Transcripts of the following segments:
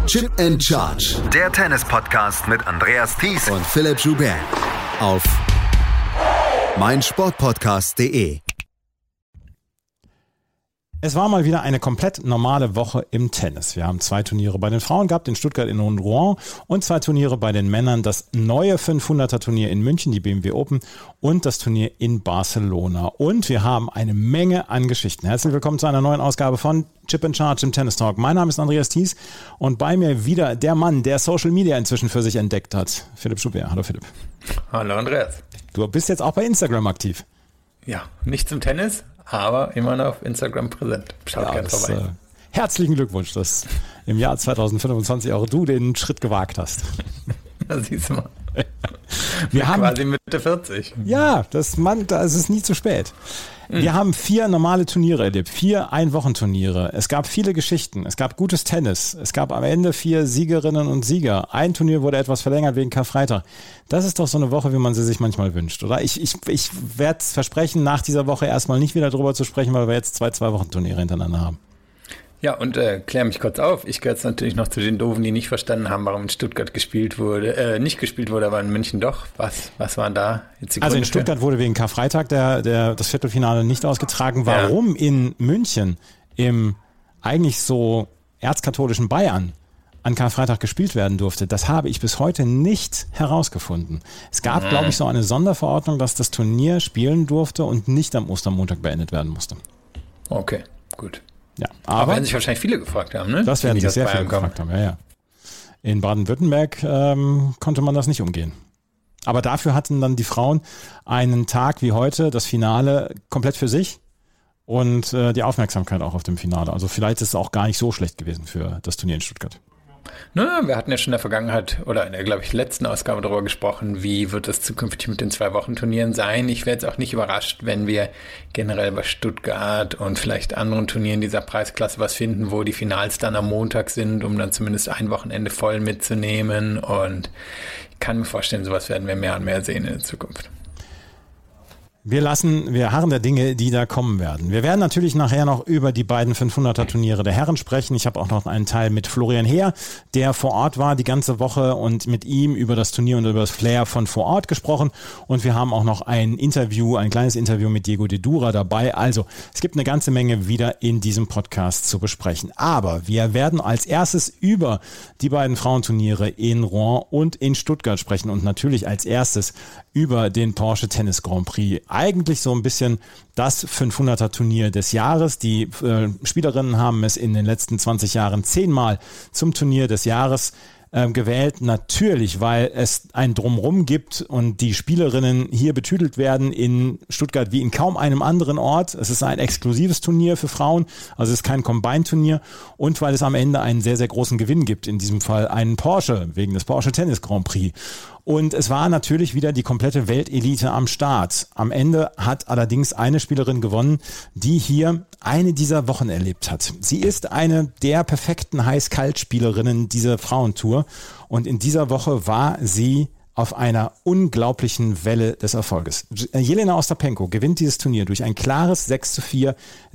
Chip and Charge. Der Tennis-Podcast mit Andreas Thies und Philipp Joubert. Auf meinsportpodcast.de. Es war mal wieder eine komplett normale Woche im Tennis. Wir haben 2 Turniere bei den Frauen gehabt, in Stuttgart und Rouen, und 2 Turniere bei den Männern, das neue 500er Turnier in München, die BMW Open, und das Turnier in Barcelona. Und wir haben eine Menge an Geschichten. Herzlich willkommen zu einer neuen Ausgabe von Chip and Charge im Tennis Talk. Mein Name ist Andreas Thies und bei mir wieder der Mann, der Social Media inzwischen für sich entdeckt hat, Philipp Joubert. Hallo Philipp. Hallo Andreas. Du bist jetzt auch bei Instagram aktiv. Ja, nicht zum Tennis, aber immer noch auf Instagram präsent. Schaut gerne vorbei. Herzlichen Glückwunsch, dass im Jahr 2025 auch du den Schritt gewagt hast. Da siehst du mal. Wir haben quasi Mitte 40. Ja, das ist nie zu spät. Wir haben 4 normale Turniere erlebt, 4 Einwochenturniere. Es gab viele Geschichten, es gab gutes Tennis, es gab am Ende 4 Siegerinnen und Sieger. Ein Turnier wurde etwas verlängert wegen Karfreitag. Das ist doch so eine Woche, wie man sie sich manchmal wünscht, oder? Ich werde versprechen, nach dieser Woche erstmal nicht wieder drüber zu sprechen, weil wir jetzt 2 Zwei-Wochen-Turniere hintereinander haben. Ja, und klär mich kurz auf. Ich gehöre jetzt natürlich noch zu den Doofen, die nicht verstanden haben, warum in Stuttgart gespielt wurde, nicht gespielt wurde, aber in München doch. Was waren da jetzt die Gründe? Also in Stuttgart wurde wegen Karfreitag das Viertelfinale nicht ausgetragen. Warum in München im eigentlich so erzkatholischen Bayern an Karfreitag gespielt werden durfte, das habe ich bis heute nicht herausgefunden. Es gab, glaube ich, so eine Sonderverordnung, dass das Turnier spielen durfte und nicht am Ostermontag beendet werden musste. Okay, gut. Ja, aber werden sich wahrscheinlich viele gefragt haben, ne? Das werden sich sehr viele gefragt haben, ja. In Baden-Württemberg konnte man das nicht umgehen. Aber dafür hatten dann die Frauen einen Tag wie heute, das Finale komplett für sich und die Aufmerksamkeit auch auf dem Finale. Also vielleicht ist es auch gar nicht so schlecht gewesen für das Turnier in Stuttgart. Na, wir hatten ja schon in der Vergangenheit oder in der, glaube ich, letzten Ausgabe darüber gesprochen, wie wird es zukünftig mit den 2-Wochen-Turnieren sein. Ich wäre jetzt auch nicht überrascht, wenn wir generell bei Stuttgart und vielleicht anderen Turnieren dieser Preisklasse was finden, wo die Finals dann am Montag sind, um dann zumindest ein Wochenende voll mitzunehmen. Und ich kann mir vorstellen, sowas werden wir mehr und mehr sehen in der Zukunft. Wir harren der Dinge, die da kommen werden. Wir werden natürlich nachher noch über die beiden 500er Turniere der Herren sprechen. Ich habe auch noch einen Teil mit Florian Heer, der vor Ort war die ganze Woche und mit ihm über das Turnier und über das Flair von vor Ort gesprochen. Und wir haben auch noch ein kleines Interview mit Diego de Dura dabei. Also es gibt eine ganze Menge wieder in diesem Podcast zu besprechen. Aber wir werden als erstes über die beiden Frauenturniere in Rouen und in Stuttgart sprechen und natürlich als erstes über den Porsche Tennis Grand Prix. Eigentlich so ein bisschen das 500er Turnier des Jahres. Die Spielerinnen haben es in den letzten 20 Jahren 10-mal zum Turnier des Jahres gewählt. Natürlich, weil es ein Drumrum gibt und die Spielerinnen hier betütelt werden in Stuttgart wie in kaum einem anderen Ort. Es ist ein exklusives Turnier für Frauen, also es ist kein Combine-Turnier, und weil es am Ende einen sehr, sehr großen Gewinn gibt, in diesem Fall einen Porsche, wegen des Porsche Tennis Grand Prix. Und es war natürlich wieder die komplette Weltelite am Start. Am Ende hat allerdings eine Spielerin gewonnen, die hier eine dieser Wochen erlebt hat. Sie ist eine der perfekten Heiß-Kalt-Spielerinnen dieser Frauentour. Und in dieser Woche war sie auf einer unglaublichen Welle des Erfolges. Jelena Ostapenko gewinnt dieses Turnier durch ein klares 6:4,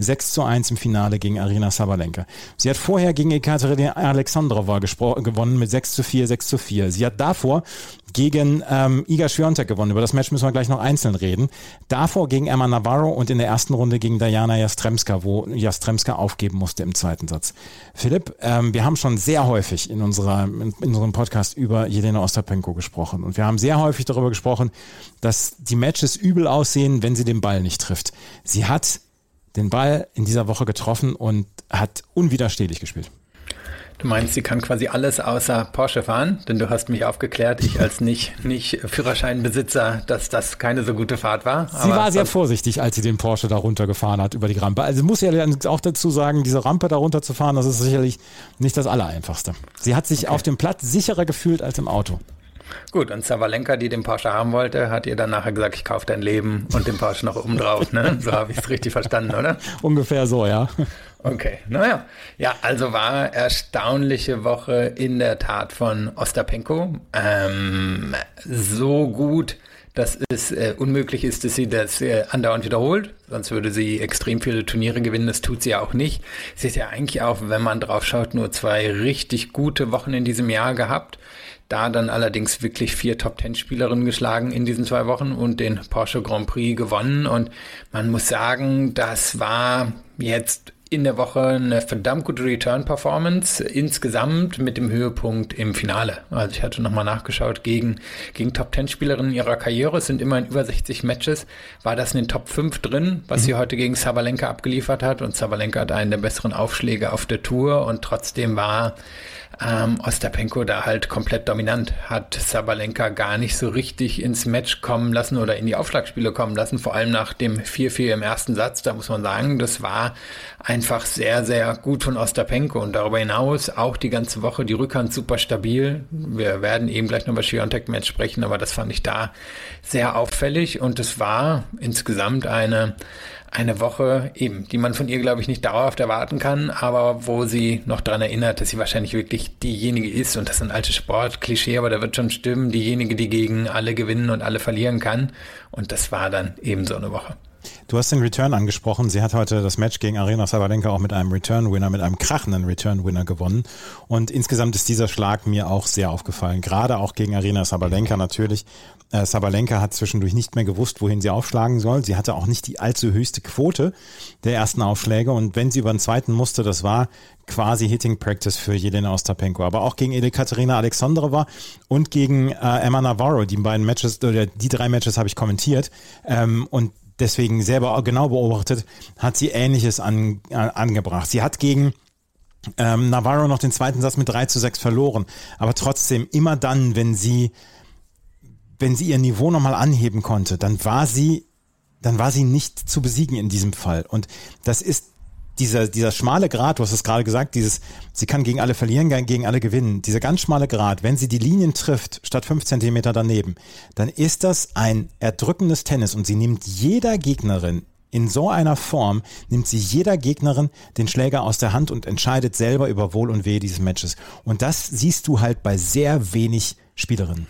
6:1 im Finale gegen Aryna Sabalenka. Sie hat vorher gegen Ekaterina Alexandrova gewonnen mit 6:4, 6:4. Sie hat davor gegen Iga Swiatek gewonnen. Über das Match müssen wir gleich noch einzeln reden. Davor gegen Emma Navarro und in der ersten Runde gegen Diana Jastremska, wo Jastremska aufgeben musste im zweiten Satz. Philipp, wir haben schon sehr häufig in unserem Podcast über Jelena Ostapenko gesprochen. Und wir haben sehr häufig darüber gesprochen, dass die Matches übel aussehen, wenn sie den Ball nicht trifft. Sie hat den Ball in dieser Woche getroffen und hat unwiderstehlich gespielt. Du meinst, sie kann quasi alles außer Porsche fahren? Denn du hast mich aufgeklärt, ich als nicht Führerscheinbesitzer, dass das keine so gute Fahrt war. Sie war sehr vorsichtig, als sie den Porsche da runtergefahren hat über die Rampe. Also muss ja auch dazu sagen, diese Rampe da runter zu fahren, das ist sicherlich nicht das Allereinfachste. Sie hat sich auf dem Platz sicherer gefühlt als im Auto. Gut, und Sabalenka, die den Porsche haben wollte, hat ihr dann nachher gesagt, ich kaufe dein Leben und den Porsche noch oben drauf, ne? So habe ich es richtig verstanden, oder? Ungefähr so, ja. Okay, naja. Ja, also war erstaunliche Woche in der Tat von Ostapenko. So gut, dass es unmöglich ist, dass sie das andauernd wiederholt. Sonst würde sie extrem viele Turniere gewinnen. Das tut sie ja auch nicht. Sie ist ja eigentlich auch, wenn man drauf schaut, nur 2 richtig gute Wochen in diesem Jahr gehabt. Da dann allerdings wirklich 4 Top-10-Spielerinnen geschlagen in diesen 2 Wochen und den Porsche Grand Prix gewonnen. Und man muss sagen, das war jetzt in der Woche eine verdammt gute Return-Performance insgesamt mit dem Höhepunkt im Finale. Also ich hatte nochmal nachgeschaut, gegen Top-10-Spielerinnen ihrer Karriere, es sind immerhin über 60 Matches, war das in den Top 5 drin, was sie heute gegen Sabalenka abgeliefert hat, und Sabalenka hat einen der besseren Aufschläge auf der Tour, und trotzdem war Ostapenko da halt komplett dominant, hat Sabalenka gar nicht so richtig ins Match kommen lassen oder in die Aufschlagspiele kommen lassen, vor allem nach dem 4-4 im ersten Satz. Da muss man sagen, das war einfach sehr, sehr gut von Ostapenko, und darüber hinaus auch die ganze Woche die Rückhand super stabil. Wir werden eben gleich noch über Świątek-Match sprechen, aber das fand ich da sehr auffällig, und es war insgesamt eine Woche eben, die man von ihr, glaube ich, nicht dauerhaft erwarten kann, aber wo sie noch daran erinnert, dass sie wahrscheinlich wirklich diejenige ist, und das ist ein altes Sportklischee, aber da wird schon stimmen, diejenige, die gegen alle gewinnen und alle verlieren kann, und das war dann eben so eine Woche. Du hast den Return angesprochen. Sie hat heute das Match gegen Aryna Sabalenka auch mit einem Return-Winner, mit einem krachenden Return-Winner gewonnen. Und insgesamt ist dieser Schlag mir auch sehr aufgefallen. Gerade auch gegen Aryna Sabalenka natürlich. Sabalenka hat zwischendurch nicht mehr gewusst, wohin sie aufschlagen soll. Sie hatte auch nicht die allzu höchste Quote der ersten Aufschläge. Und wenn sie über den zweiten musste, das war quasi Hitting Practice für Jelena Ostapenko. Aber auch gegen Ekaterina Alexandrova und gegen Emma Navarro. Die beiden Matches, oder die 3 Matches habe ich kommentiert. Und deswegen selber genau beobachtet, hat sie Ähnliches angebracht. Sie hat gegen Navarro noch den zweiten Satz mit 3-6 verloren. Aber trotzdem, immer dann, wenn sie ihr Niveau nochmal anheben konnte, dann war sie nicht zu besiegen in diesem Fall. Und das ist dieser schmale Grat, du hast es gerade gesagt, sie kann gegen alle verlieren, gegen alle gewinnen. Dieser ganz schmale Grat, wenn sie die Linien trifft, statt 5 Zentimeter daneben, dann ist das ein erdrückendes Tennis, und sie nimmt jeder Gegnerin in so einer Form, nimmt sie jeder Gegnerin den Schläger aus der Hand und entscheidet selber über Wohl und Wehe dieses Matches. Und das siehst du halt bei sehr wenig Spielerinnen.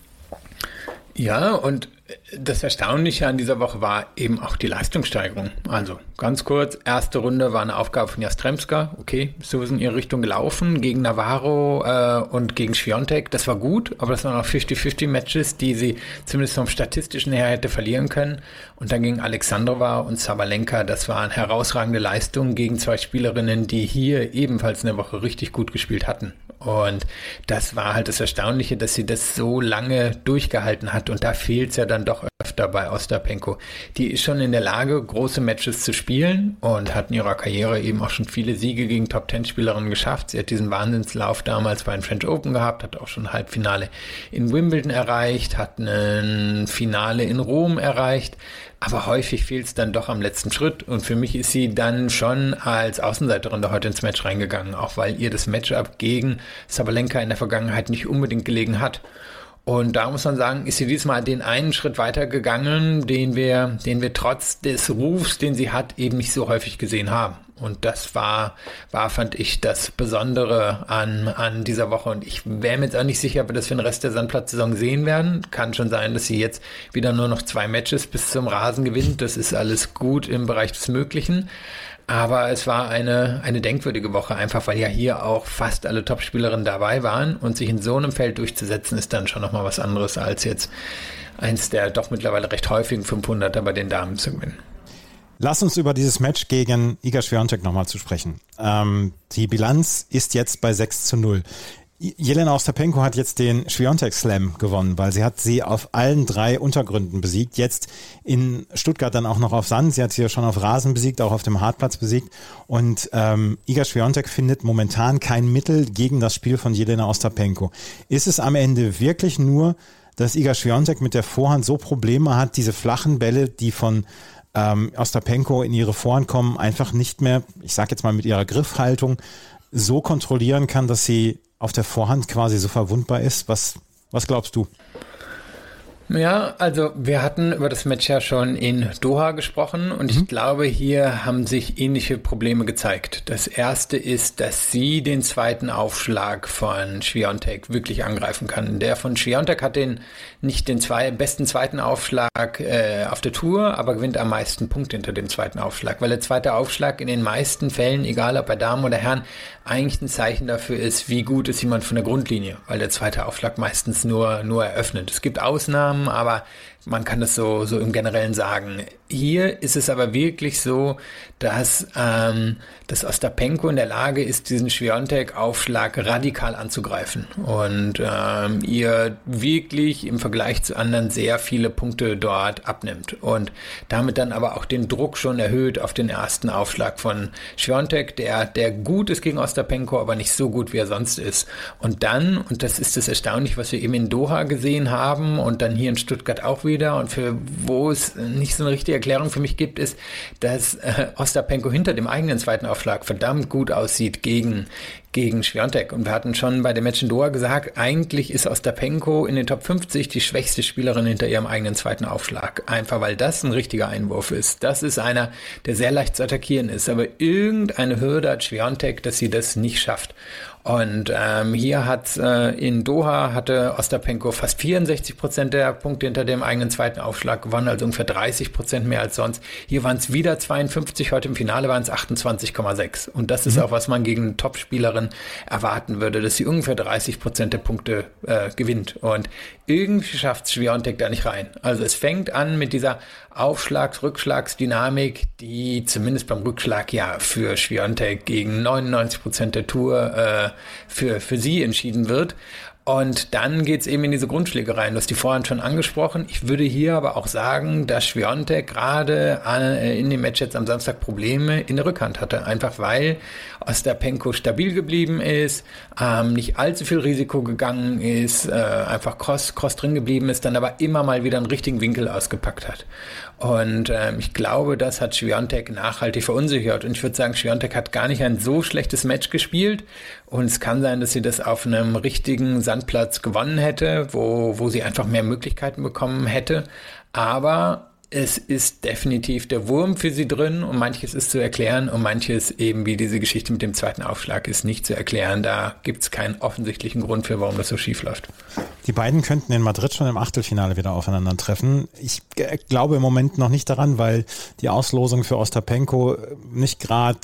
Ja, und das Erstaunliche an dieser Woche war eben auch die Leistungssteigerung. Also ganz kurz, erste Runde war eine Aufgabe von Jastrzębska. Okay, so ist in ihre Richtung gelaufen gegen Navarro und gegen Świątek. Das war gut, aber das waren auch 50-50 Matches, die sie zumindest vom Statistischen her hätte verlieren können. Und dann gegen Alexandrova und Sabalenka, das waren herausragende Leistungen gegen 2 Spielerinnen, die hier ebenfalls in der Woche richtig gut gespielt hatten. Und das war halt das Erstaunliche, dass sie das so lange durchgehalten hat. Und da fehlt es ja dann doch öfter bei Ostapenko. Die ist schon in der Lage, große Matches zu spielen, und hat in ihrer Karriere eben auch schon viele Siege gegen Top-10-Spielerinnen geschafft. Sie hat diesen Wahnsinnslauf damals bei den French Open gehabt, hat auch schon ein Halbfinale in Wimbledon erreicht, hat ein Finale in Rom erreicht. Aber häufig fehlt es dann doch am letzten Schritt, und für mich ist sie dann schon als Außenseiterin da heute ins Match reingegangen, auch weil ihr das Matchup gegen Sabalenka in der Vergangenheit nicht unbedingt gelegen hat. Und da muss man sagen, ist sie diesmal den einen Schritt weiter gegangen, den wir trotz des Rufs, den sie hat, eben nicht so häufig gesehen haben. Und das war, fand ich, das Besondere an dieser Woche. Und ich wäre mir jetzt auch nicht sicher, ob wir das für den Rest der Sandplatzsaison sehen werden. Kann schon sein, dass sie jetzt wieder nur noch 2 Matches bis zum Rasen gewinnt. Das ist alles gut im Bereich des Möglichen. Aber es war eine denkwürdige Woche, einfach weil ja hier auch fast alle Topspielerinnen dabei waren. Und sich in so einem Feld durchzusetzen, ist dann schon nochmal was anderes, als jetzt eins der doch mittlerweile recht häufigen 500er bei den Damen zu gewinnen. Lass uns über dieses Match gegen Iga Świątek nochmal zu sprechen. Die Bilanz ist jetzt bei 6-0. Jelena Ostapenko hat jetzt den Świątek Slam gewonnen, weil sie hat sie auf allen 3 Untergründen besiegt. Jetzt in Stuttgart dann auch noch auf Sand. Sie hat sie ja schon auf Rasen besiegt, auch auf dem Hartplatz besiegt. Und Iga Świątek findet momentan kein Mittel gegen das Spiel von Jelena Ostapenko. Ist es am Ende wirklich nur, dass Iga Świątek mit der Vorhand so Probleme hat, diese flachen Bälle, die von Ostapenko in ihre Vorhand kommen, einfach nicht mehr, ich sag jetzt mal mit ihrer Griffhaltung, so kontrollieren kann, dass sie auf der Vorhand quasi so verwundbar ist? Was glaubst du? Ja, also wir hatten über das Match ja schon in Doha gesprochen und ich glaube, hier haben sich ähnliche Probleme gezeigt. Das erste ist, dass sie den zweiten Aufschlag von Świątek wirklich angreifen kann. Der von Świątek hat nicht den besten zweiten Aufschlag auf der Tour, aber gewinnt am meisten Punkte hinter dem zweiten Aufschlag, weil der zweite Aufschlag in den meisten Fällen, egal ob bei Damen oder Herren, eigentlich ein Zeichen dafür ist, wie gut ist jemand von der Grundlinie, weil der zweite Aufschlag meistens nur eröffnet. Es gibt Ausnahmen, aber man kann das so im Generellen sagen. Hier ist es aber wirklich so, dass Ostapenko in der Lage ist, diesen Świątek-Aufschlag radikal anzugreifen und ihr wirklich im Vergleich zu anderen sehr viele Punkte dort abnimmt und damit dann aber auch den Druck schon erhöht auf den ersten Aufschlag von Świątek, der gut ist gegen Ostapenko, aber nicht so gut, wie er sonst ist. Und dann, und das ist das Erstaunliche, was wir eben in Doha gesehen haben und dann hier in Stuttgart auch wieder und wo es nicht so eine richtige Erklärung für mich gibt, ist, dass Ostapenko hinter dem eigenen zweiten Aufschlag verdammt gut aussieht gegen Świątek. Und wir hatten schon bei dem Match in Doha gesagt, eigentlich ist Ostapenko in den Top 50 die schwächste Spielerin hinter ihrem eigenen zweiten Aufschlag. Einfach weil das ein richtiger Einwurf ist. Das ist einer, der sehr leicht zu attackieren ist. Aber irgendeine Hürde hat Świątek, dass sie das nicht schafft. Und hier in Doha hatte Ostapenko fast 64% der Punkte hinter dem eigenen zweiten Aufschlag gewonnen, also ungefähr 30% mehr als sonst. Hier waren es wieder 52, heute im Finale waren es 28,6. Und das ist auch, was man gegen eine Top-Spielerin erwarten würde, dass sie ungefähr 30% der Punkte gewinnt. Und irgendwie schafft Świątek da nicht rein. Also es fängt an mit dieser Aufschlags-Rückschlagsdynamik, die zumindest beim Rückschlag ja für Świątek gegen 99% der Tour für sie entschieden wird. Und dann geht's eben in diese Grundschläge rein. Du hast die vorhin schon angesprochen. Ich würde hier aber auch sagen, dass Świątek gerade in dem Match jetzt am Samstag Probleme in der Rückhand hatte. Einfach weil Ostapenko stabil geblieben ist, nicht allzu viel Risiko gegangen ist, einfach Cross drin geblieben ist, dann aber immer mal wieder einen richtigen Winkel ausgepackt hat. Und ich glaube, das hat Świątek nachhaltig verunsichert. Und ich würde sagen, Świątek hat gar nicht ein so schlechtes Match gespielt. Und es kann sein, dass sie das auf einem richtigen Sandplatz gewonnen hätte, wo sie einfach mehr Möglichkeiten bekommen hätte. Aber es ist definitiv der Wurm für sie drin und manches ist zu erklären und manches eben wie diese Geschichte mit dem zweiten Aufschlag ist nicht zu erklären. Da gibt es keinen offensichtlichen Grund für, warum das so schief läuft. Die beiden könnten in Madrid schon im Achtelfinale wieder aufeinandertreffen. Ich glaube im Moment noch nicht daran, weil die Auslosung für Ostapenko nicht gerade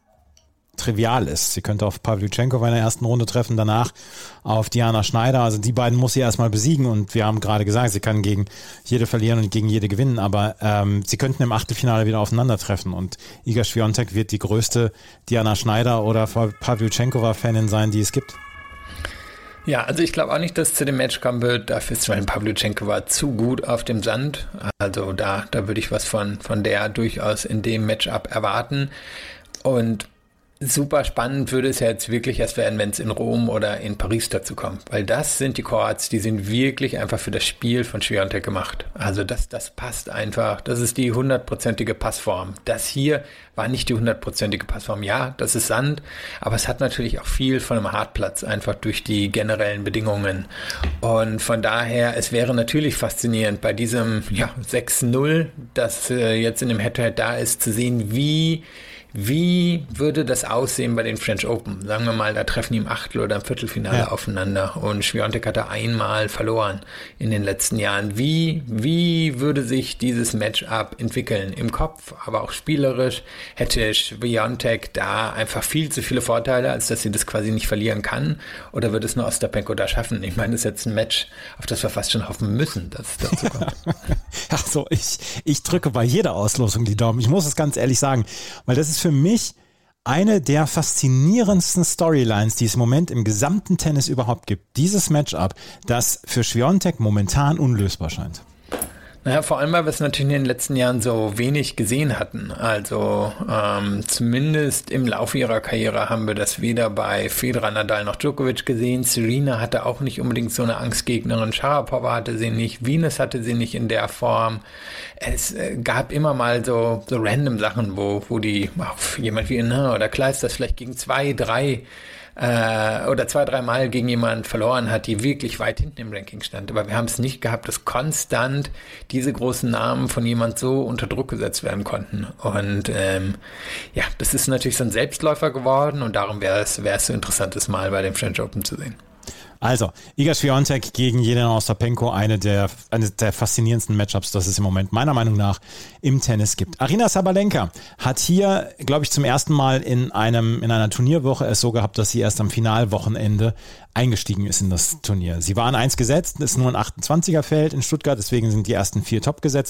trivial ist. Sie könnte auf Pawlyuchenko in der ersten Runde treffen, danach auf Diana Schneider. Also die beiden muss sie erstmal besiegen und wir haben gerade gesagt, sie kann gegen jede verlieren und gegen jede gewinnen, aber sie könnten im Achtelfinale wieder aufeinandertreffen und Iga Świątek wird die größte Diana Schneider oder Pawlyuchenkova-Fanin sein, die es gibt. Ja, also ich glaube auch nicht, dass es zu dem Match kommen wird. Dafür ist Pawlyuchenkova zu gut auf dem Sand. Also da würde ich was von der durchaus in dem Matchup erwarten. Und super spannend würde es ja jetzt wirklich erst werden, wenn es in Rom oder in Paris dazu kommt. Weil das sind die Courts, die sind wirklich einfach für das Spiel von Świątek gemacht. Also das passt einfach. Das ist die 100%ige Passform. Das hier war nicht die 100%ige Passform. Ja, das ist Sand, aber es hat natürlich auch viel von einem Hartplatz, einfach durch die generellen Bedingungen. Und von daher, es wäre natürlich faszinierend, bei diesem 6-0, das jetzt in dem Head-to-Head da ist, zu sehen, wie würde das aussehen bei den French Open? Sagen wir mal, da treffen die im Achtel- oder im Viertelfinale aufeinander und Świątek hat da einmal verloren in den letzten Jahren. Wie würde sich dieses Matchup entwickeln? Im Kopf, aber auch spielerisch hätte Świątek da einfach viel zu viele Vorteile, als dass sie das quasi nicht verlieren kann? Oder wird es nur Ostapenko da schaffen? Ich meine, das ist jetzt ein Match, auf das wir fast schon hoffen müssen, dass es dazu kommt. Also ich drücke bei jeder Auslosung die Daumen. Ich muss es ganz ehrlich sagen, weil das ist für mich eine der faszinierendsten Storylines, die es im Moment im gesamten Tennis überhaupt gibt. Dieses Matchup, das für Świątek momentan unlösbar scheint. Naja, vor allem, weil wir es natürlich in den letzten Jahren so wenig gesehen hatten. Also zumindest im Laufe ihrer Karriere haben wir das weder bei Federer, Nadal noch Djokovic gesehen. Serena hatte auch nicht unbedingt so eine Angstgegnerin. Sharapova hatte sie nicht. Venus hatte sie nicht in der Form. Es gab immer mal so random Sachen, wo die jemand wie Inna oder Kleisters vielleicht gegen 2, 3 oder 2-3 Mal gegen jemanden verloren hat, die wirklich weit hinten im Ranking stand. Aber wir haben es nicht gehabt, dass konstant diese großen Namen von jemand so unter Druck gesetzt werden konnten. Und das ist natürlich so ein Selbstläufer geworden und darum wäre es so interessantes Mal bei dem French Open zu sehen. Also, Iga Swiatek gegen Jelena Ostapenko, eine der faszinierendsten Matchups, das es im Moment meiner Meinung nach im Tennis gibt. Aryna Sabalenka hat hier, glaube ich, zum ersten Mal in einer Turnierwoche es so gehabt, dass sie erst am Finalwochenende eingestiegen ist in das Turnier. Sie war an 1 gesetzt, ist nur ein 28er-Feld in Stuttgart, deswegen sind die ersten 4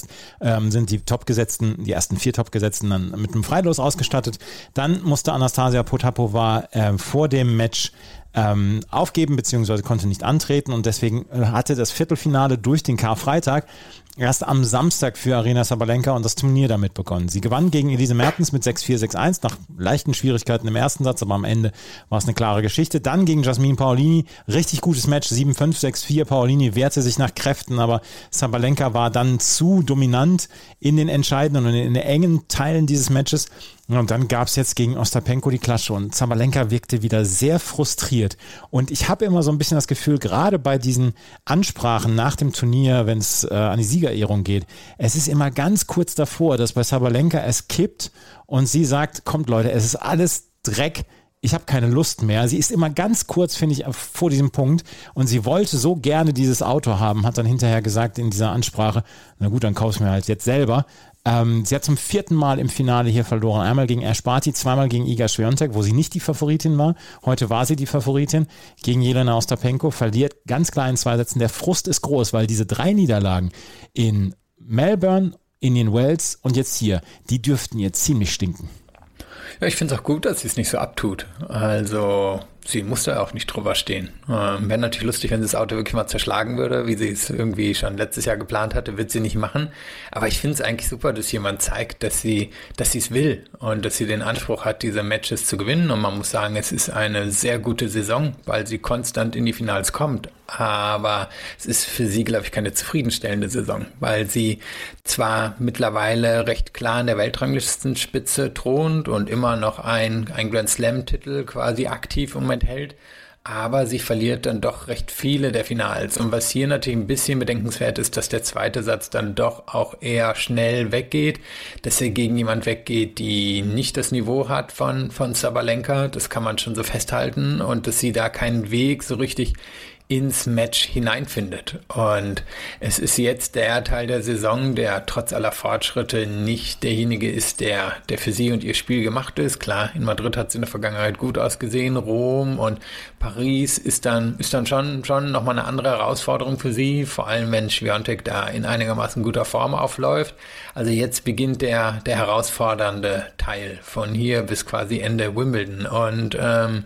die ersten 4 Topgesetzten dann mit einem Freilos ausgestattet. Dann musste Anastasia Potapova vor dem Match aufgeben, beziehungsweise konnte nicht antreten und deswegen hatte das Viertelfinale durch den Karfreitag erst am Samstag für Aryna Sabalenka und das Turnier damit begonnen. Sie gewann gegen Elise Mertens mit 6-4, 6-1 nach leichten Schwierigkeiten im ersten Satz, aber am Ende war es eine klare Geschichte. Dann gegen Jasmine Paolini, richtig gutes Match, 7-5, 6-4. Paolini wehrte sich nach Kräften, aber Sabalenka war dann zu dominant in den entscheidenden und in den engen Teilen dieses Matches. Und dann gab es jetzt gegen Ostapenko die Klatsche und Sabalenka wirkte wieder sehr frustriert. Und ich habe immer so ein bisschen das Gefühl, gerade bei diesen Ansprachen nach dem Turnier, wenn es an die Siegerehrung geht, es ist immer ganz kurz davor, dass bei Sabalenka es kippt und sie sagt, kommt Leute, es ist alles Dreck, ich habe keine Lust mehr. Sie ist immer ganz kurz, finde ich, vor diesem Punkt und sie wollte so gerne dieses Auto haben, hat dann hinterher gesagt in dieser Ansprache, na gut, dann kauf es mir halt jetzt selber. Sie hat zum 4. Mal im Finale hier verloren. Einmal gegen Ash Barty, zweimal gegen Iga Swiatek, wo sie nicht die Favoritin war. Heute war sie die Favoritin. Gegen Jelena Ostapenko verliert ganz klar in 2 Sätzen. Der Frust ist groß, weil diese 3 Niederlagen in Melbourne, Indian Wells und jetzt hier, die dürften ihr ziemlich stinken. Ja, ich finde es auch gut, dass sie es nicht so abtut. Also sie musste auch nicht drüber stehen. Wäre natürlich lustig, wenn sie das Auto wirklich mal zerschlagen würde, wie sie es irgendwie schon letztes Jahr geplant hatte, wird sie nicht machen. Aber ich finde es eigentlich super, dass jemand zeigt, dass sie es will und dass sie den Anspruch hat, diese Matches zu gewinnen. Und man muss sagen, es ist eine sehr gute Saison, weil sie konstant in die Finals kommt. Aber es ist für sie, glaube ich, keine zufriedenstellende Saison, weil sie zwar mittlerweile recht klar in der Weltranglistenspitze thront und immer noch ein Grand Slam-Titel quasi aktiv im Moment hält, aber sie verliert dann doch recht viele der Finals. Und was hier natürlich ein bisschen bedenkenswert ist, dass der zweite Satz dann doch auch eher schnell weggeht, dass er gegen jemand weggeht, die nicht das Niveau hat von Sabalenka, das kann man schon so festhalten, und dass sie da keinen Weg so richtig ins Match hineinfindet. Und es ist jetzt der Teil der Saison, der trotz aller Fortschritte nicht derjenige ist, der für sie und ihr Spiel gemacht ist. Klar, in Madrid hat sie in der Vergangenheit gut ausgesehen, Rom und Paris ist dann schon nochmal eine andere Herausforderung für sie, vor allem wenn Swiatek da in einigermaßen guter Form aufläuft. Also jetzt beginnt der herausfordernde Teil von hier bis quasi Ende Wimbledon und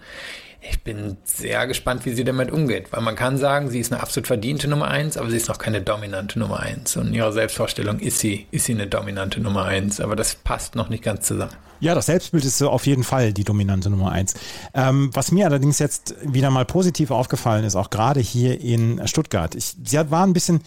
ich bin sehr gespannt, wie sie damit umgeht, weil man kann sagen, sie ist eine absolut verdiente Nummer 1, aber sie ist noch keine dominante Nummer 1. Und in ihrer Selbstvorstellung ist sie eine dominante Nummer 1, aber das passt noch nicht ganz zusammen. Ja, das Selbstbild ist so auf jeden Fall die dominante Nummer 1. Was mir allerdings jetzt wieder mal positiv aufgefallen ist, auch gerade hier in Stuttgart. Sie hat ein bisschen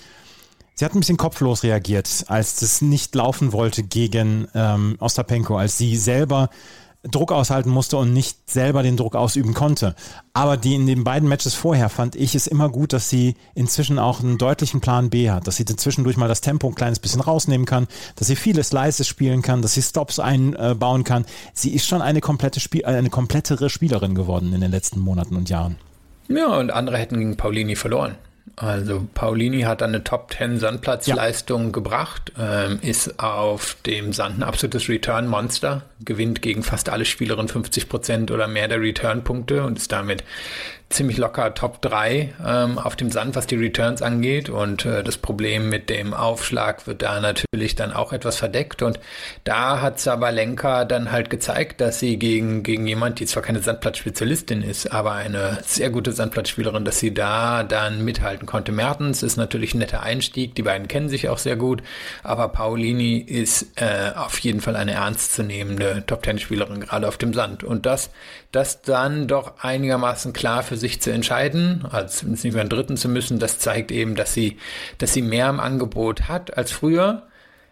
kopflos reagiert, als das nicht laufen wollte gegen Ostapenko, als sie selber Druck aushalten musste und nicht selber den Druck ausüben konnte. Aber in den beiden Matches vorher fand ich es immer gut, dass sie inzwischen auch einen deutlichen Plan B hat, dass sie zwischendurch mal das Tempo ein kleines bisschen rausnehmen kann, dass sie viele Slices spielen kann, dass sie Stops einbauen kann. Sie ist schon eine komplettere Spielerin geworden in den letzten Monaten und Jahren. Ja, und andere hätten gegen Paolini verloren. Also Paolini hat eine Top-10 Sandplatzleistung gebracht, ist auf dem Sand ein absolutes Return-Monster, gewinnt gegen fast alle Spielerinnen 50% oder mehr der Return-Punkte und ist damit ziemlich locker Top 3 auf dem Sand, was die Returns angeht, und das Problem mit dem Aufschlag wird da natürlich dann auch etwas verdeckt, und da hat Sabalenka dann halt gezeigt, dass sie gegen jemand, die zwar keine Sandplatzspezialistin ist, aber eine sehr gute Sandplatzspielerin, dass sie da dann mithalten konnte. Mertens ist natürlich ein netter Einstieg, die beiden kennen sich auch sehr gut, aber Paolini ist auf jeden Fall eine ernstzunehmende Top-10-Spielerin, gerade auf dem Sand, und das dann doch einigermaßen klar für sich zu entscheiden, als nicht mehr einen Dritten zu müssen, das zeigt eben, dass sie mehr im Angebot hat als früher.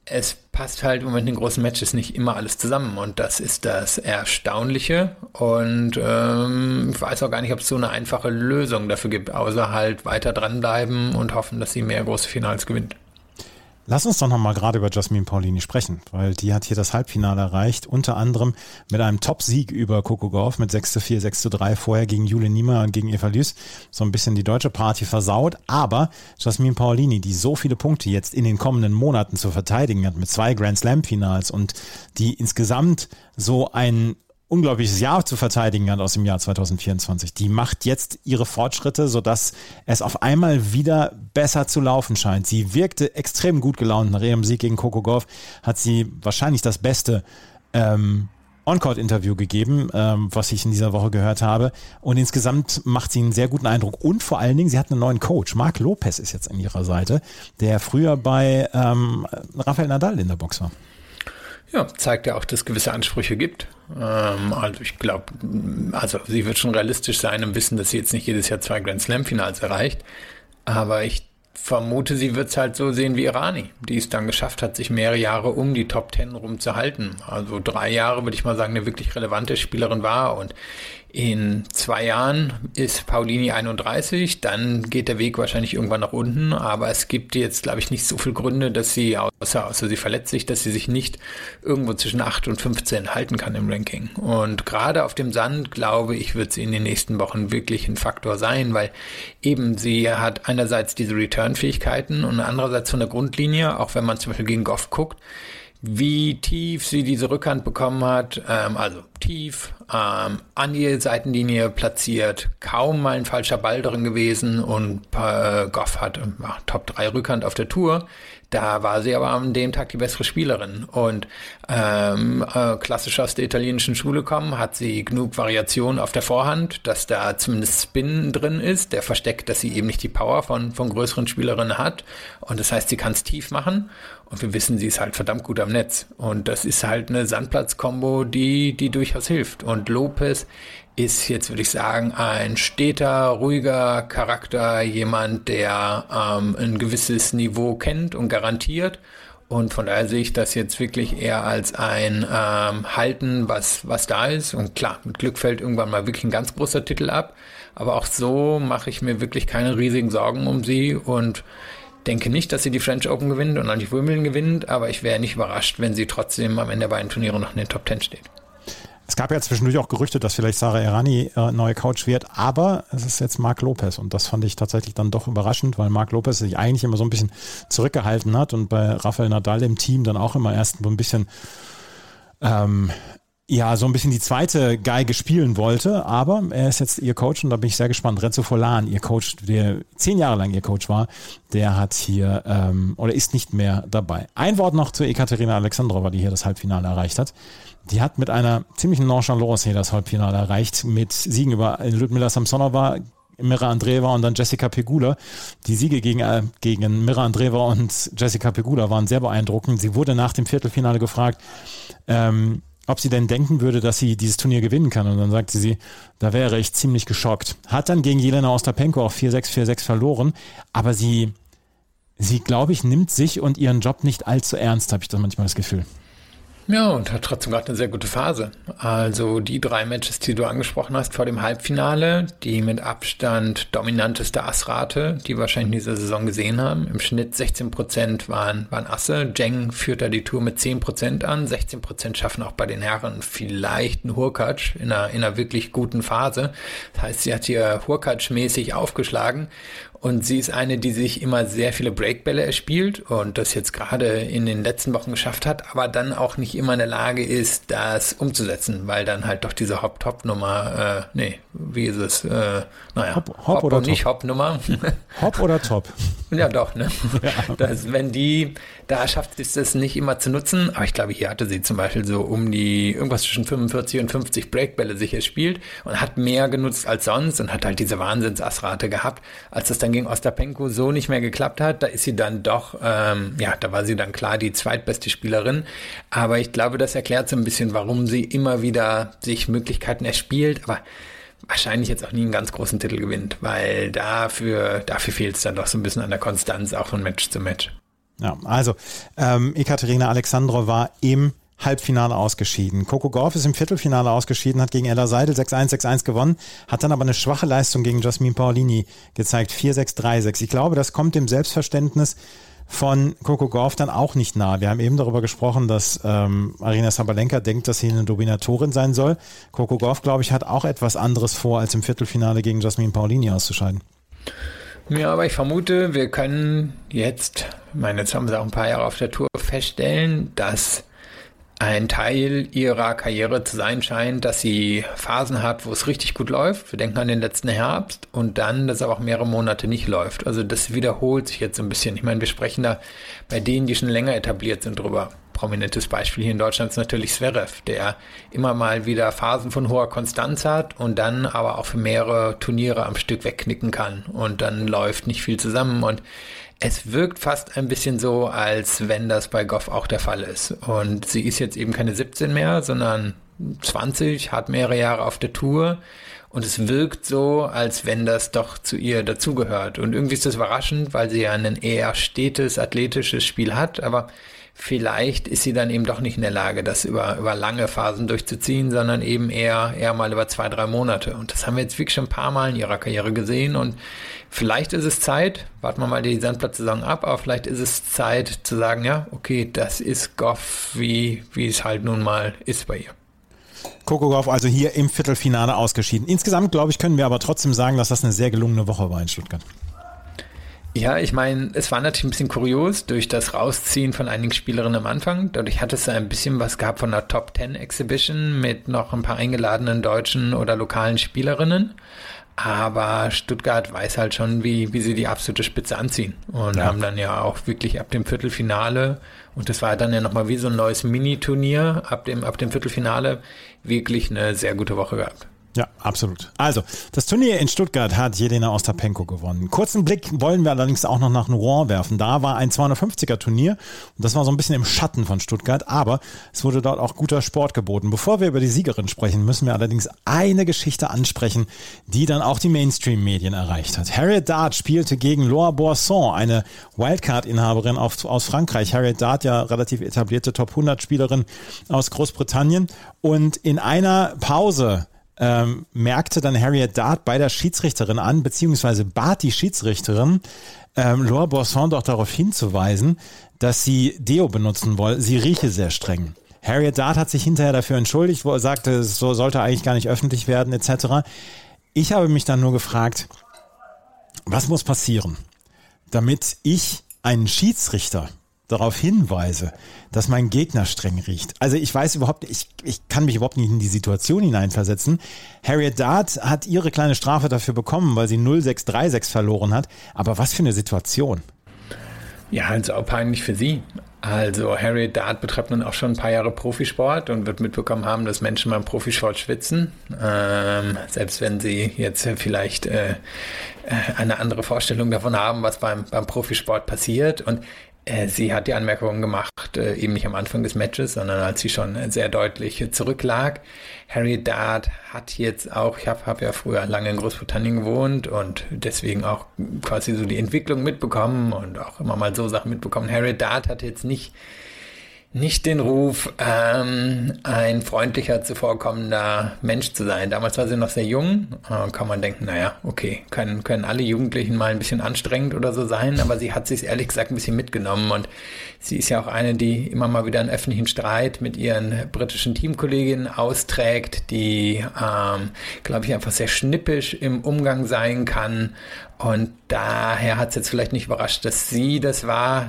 es passt halt im Moment in großen Matches nicht immer alles zusammen und das ist das Erstaunliche und ich weiß auch gar nicht, ob es so eine einfache Lösung dafür gibt, außer halt weiter dranbleiben und hoffen, dass sie mehr große Finals gewinnt. Lass uns doch nochmal gerade über Jasmine Paolini sprechen, weil die hat hier das Halbfinale erreicht, unter anderem mit einem Top-Sieg über Coco Gauff mit 6:4, 6:3 vorher gegen Jule Niemeyer und gegen Eva Lys, so ein bisschen die deutsche Party versaut, aber Jasmine Paolini, die so viele Punkte jetzt in den kommenden Monaten zu verteidigen hat mit 2 Grand Slam-Finals und die insgesamt so ein unglaubliches Jahr zu verteidigen hat aus dem Jahr 2024. Die macht jetzt ihre Fortschritte, sodass es auf einmal wieder besser zu laufen scheint. Sie wirkte extrem gut gelaunt nach ihrem Sieg gegen Coco Gauff, hat sie wahrscheinlich das beste On-Court-Interview gegeben, was ich in dieser Woche gehört habe. Und insgesamt macht sie einen sehr guten Eindruck. Und vor allen Dingen, sie hat einen neuen Coach. Marc Lopez ist jetzt an ihrer Seite, der früher bei Rafael Nadal in der Box war. Ja, zeigt ja auch, dass es gewisse Ansprüche gibt. Also ich glaube, sie wird schon realistisch sein im Wissen, dass sie jetzt nicht jedes Jahr 2 Grand Slam Finals erreicht. Aber ich vermute, sie wird es halt so sehen wie Errani, die es dann geschafft hat, sich mehrere Jahre um die Top 10 rumzuhalten. Also 3 Jahre, würde ich mal sagen, eine wirklich relevante Spielerin war und in 2 Jahren ist Paolini 31, dann geht der Weg wahrscheinlich irgendwann nach unten, aber es gibt jetzt, glaube ich, nicht so viele Gründe, dass sie, außer sie verletzt sich, dass sie sich nicht irgendwo zwischen 8 und 15 halten kann im Ranking. Und gerade auf dem Sand, glaube ich, wird sie in den nächsten Wochen wirklich ein Faktor sein, weil eben sie hat einerseits diese Return-Fähigkeiten und andererseits von der Grundlinie, auch wenn man zum Beispiel gegen Gauff guckt, wie tief sie diese Rückhand bekommen hat, also tief, an die Seitenlinie platziert, kaum mal ein falscher Ball drin gewesen und Gauff hat Top 3 Rückhand auf der Tour. Da war sie aber an dem Tag die bessere Spielerin und klassisch aus der italienischen Schule kommen, hat sie genug Variation auf der Vorhand, dass da zumindest Spin drin ist, der versteckt, dass sie eben nicht die Power von größeren Spielerinnen hat und das heißt, sie kann es tief machen und wir wissen, sie ist halt verdammt gut am Netz und das ist halt eine Sandplatz-Kombo, die durchaus hilft und Lopez ist jetzt, würde ich sagen, ein steter, ruhiger Charakter, jemand, der ein gewisses Niveau kennt und garantiert. Und von daher sehe ich das jetzt wirklich eher als ein Halten, was da ist. Und klar, mit Glück fällt irgendwann mal wirklich ein ganz großer Titel ab. Aber auch so mache ich mir wirklich keine riesigen Sorgen um sie und denke nicht, dass sie die French Open gewinnt und auch nicht Wimbledon gewinnt. Aber ich wäre nicht überrascht, wenn sie trotzdem am Ende der beiden Turniere noch in den Top 10 steht. Es gab ja zwischendurch auch Gerüchte, dass vielleicht Sara Errani neue Coach wird, aber es ist jetzt Marc Lopez und das fand ich tatsächlich dann doch überraschend, weil Marc Lopez sich eigentlich immer so ein bisschen zurückgehalten hat und bei Rafael Nadal im Team dann auch immer erst so ein bisschen so ein bisschen die zweite Geige spielen wollte, aber er ist jetzt ihr Coach und da bin ich sehr gespannt. Renzo Forlan, ihr Coach, der 10 Jahre lang ihr Coach war, der hat hier oder ist nicht mehr dabei. Ein Wort noch zu Ekaterina Alexandrova, die hier das Halbfinale erreicht hat. Die hat mit einer ziemlichen Nonchalance hier das Halbfinale erreicht, mit Siegen über Ludmila Samsonova, Mira Andreeva und dann Jessica Pegula. Die Siege gegen Mira Andreeva und Jessica Pegula waren sehr beeindruckend. Sie wurde nach dem Viertelfinale gefragt, ob sie denn denken würde, dass sie dieses Turnier gewinnen kann. Und dann sagte sie, da wäre ich ziemlich geschockt. Hat dann gegen Jelena Ostapenko auch 4-6, 4-6 verloren. Aber sie glaube ich, nimmt sich und ihren Job nicht allzu ernst, habe ich da manchmal das Gefühl. Ja, und hat trotzdem gerade eine sehr gute Phase. Also die 3 Matches, die du angesprochen hast vor dem Halbfinale, die mit Abstand dominanteste Assrate, die wir wahrscheinlich in dieser Saison gesehen haben. Im Schnitt 16% waren Asse. Zheng führt da die Tour mit 10% an. 16% schaffen auch bei den Herren vielleicht einen Hurkacz in einer wirklich guten Phase. Das heißt, sie hat hier Hurkacz-mäßig aufgeschlagen. Und sie ist eine, die sich immer sehr viele Breakbälle erspielt und das jetzt gerade in den letzten Wochen geschafft hat, aber dann auch nicht immer in der Lage ist, das umzusetzen, weil dann halt doch diese Hop-Top-Nummer, wie ist es? Hop oder und nicht Hop-Nummer. Hop oder Top? Ja, doch, ne? Ja. Wenn die, da schafft es das nicht immer zu nutzen, aber ich glaube, hier hatte sie zum Beispiel so um die irgendwas zwischen 45 und 50 Breakbälle sich erspielt und hat mehr genutzt als sonst und hat halt diese Wahnsinns-Assrate gehabt, als das dann gegen Ostapenko so nicht mehr geklappt hat, da ist sie dann doch, da war sie dann klar die zweitbeste Spielerin, aber ich glaube, das erklärt so ein bisschen, warum sie immer wieder sich Möglichkeiten erspielt, aber wahrscheinlich jetzt auch nie einen ganz großen Titel gewinnt, weil dafür fehlt es dann doch so ein bisschen an der Konstanz, auch von Match zu Match. Ja, also Ekaterina Alexandrova im Halbfinale ausgeschieden. Coco Gauff ist im Viertelfinale ausgeschieden, hat gegen Ella Seidel 6-1, 6-1 gewonnen, hat dann aber eine schwache Leistung gegen Jasmine Paolini gezeigt, 4-6, 3-6. Ich glaube, das kommt dem Selbstverständnis von Coco Gauff dann auch nicht nahe. Wir haben eben darüber gesprochen, dass Aryna Sabalenka denkt, dass sie eine Dominatorin sein soll. Coco Gauff, glaube ich, hat auch etwas anderes vor, als im Viertelfinale gegen Jasmine Paolini auszuscheiden. Ja, aber ich vermute, wir können jetzt haben sie auch ein paar Jahre auf der Tour, feststellen, dass ein Teil ihrer Karriere zu sein scheint, dass sie Phasen hat, wo es richtig gut läuft. Wir denken an den letzten Herbst und dann, dass es aber auch mehrere Monate nicht läuft. Also das wiederholt sich jetzt so ein bisschen. Ich meine, wir sprechen da bei denen, die schon länger etabliert sind, drüber. Prominentes Beispiel hier in Deutschland ist natürlich Zverev, der immer mal wieder Phasen von hoher Konstanz hat und dann aber auch für mehrere Turniere am Stück wegknicken kann und dann läuft nicht viel zusammen und es wirkt fast ein bisschen so, als wenn das bei Gauff auch der Fall ist. Und sie ist jetzt eben keine 17 mehr, sondern 20, hat mehrere Jahre auf der Tour. Und es wirkt so, als wenn das doch zu ihr dazugehört. Und irgendwie ist das überraschend, weil sie ja ein eher stetes, athletisches Spiel hat. Aber vielleicht ist sie dann eben doch nicht in der Lage, das über lange Phasen durchzuziehen, sondern eben eher mal über 2-3 Monate. Und das haben wir jetzt wirklich schon ein paar Mal in ihrer Karriere gesehen. Und vielleicht ist es Zeit, warten wir mal die Sandplatzsaison ab, aber vielleicht ist es Zeit zu sagen, ja, okay, das ist Gauff, wie es halt nun mal ist bei ihr. Coco Gauff also hier im Viertelfinale ausgeschieden. Insgesamt, glaube ich, können wir aber trotzdem sagen, dass das eine sehr gelungene Woche war in Stuttgart. Ja, ich meine, es war natürlich ein bisschen kurios durch das Rausziehen von einigen Spielerinnen am Anfang. Dadurch hat es ein bisschen was gehabt von einer Top 10 Exhibition mit noch ein paar eingeladenen deutschen oder lokalen Spielerinnen. Aber Stuttgart weiß halt schon, wie sie die absolute Spitze anziehen. Und haben dann ja auch wirklich ab dem Viertelfinale, und das war dann ja nochmal wie so ein neues Mini-Turnier, ab dem Viertelfinale wirklich eine sehr gute Woche gehabt. Ja, absolut. Also, das Turnier in Stuttgart hat Jelena Ostapenko gewonnen. Kurzen Blick wollen wir allerdings auch noch nach Rouen werfen. Da war ein 250er Turnier und das war so ein bisschen im Schatten von Stuttgart, aber es wurde dort auch guter Sport geboten. Bevor wir über die Siegerin sprechen, müssen wir allerdings eine Geschichte ansprechen, die dann auch die Mainstream-Medien erreicht hat. Harriet Dart spielte gegen Laura Boisson, eine Wildcard-Inhaberin aus Frankreich. Harriet Dart, ja relativ etablierte Top-100-Spielerin aus Großbritannien, und in einer Pause merkte dann Harriet Dart bei der Schiedsrichterin an, beziehungsweise bat die Schiedsrichterin, Laura Boisson doch darauf hinzuweisen, dass sie Deo benutzen wolle. Sie rieche sehr streng. Harriet Dart hat sich hinterher dafür entschuldigt, wo er sagte, es sollte eigentlich gar nicht öffentlich werden, etc. Ich habe mich dann nur gefragt, was muss passieren, damit ich einen Schiedsrichter darauf hinweise, dass mein Gegner streng riecht. Also ich weiß überhaupt nicht, ich kann mich überhaupt nicht in die Situation hineinversetzen. Harriet Dart hat ihre kleine Strafe dafür bekommen, weil sie 0-6, 3-6 verloren hat. Aber was für eine Situation. Ja, also auch peinlich für sie. Also Harriet Dart betreibt nun auch schon ein paar Jahre Profisport und wird mitbekommen haben, dass Menschen beim Profisport schwitzen. Selbst wenn sie jetzt vielleicht eine andere Vorstellung davon haben, was beim Profisport passiert. Und sie hat die Anmerkungen gemacht, eben nicht am Anfang des Matches, sondern als sie schon sehr deutlich zurücklag. Harriet Dart hat jetzt auch, ich habe ja früher lange in Großbritannien gewohnt und deswegen auch quasi so die Entwicklung mitbekommen und auch immer mal so Sachen mitbekommen. Harriet Dart hat jetzt nicht den Ruf, ein freundlicher, zuvorkommender Mensch zu sein. Damals war sie noch sehr jung, kann man denken, naja, okay, können alle Jugendlichen mal ein bisschen anstrengend oder so sein, aber sie hat sich ehrlich gesagt ein bisschen mitgenommen und sie ist ja auch eine, die immer mal wieder einen öffentlichen Streit mit ihren britischen Teamkolleginnen austrägt, die, glaube ich, einfach sehr schnippisch im Umgang sein kann, und daher hat es jetzt vielleicht nicht überrascht, dass sie das war,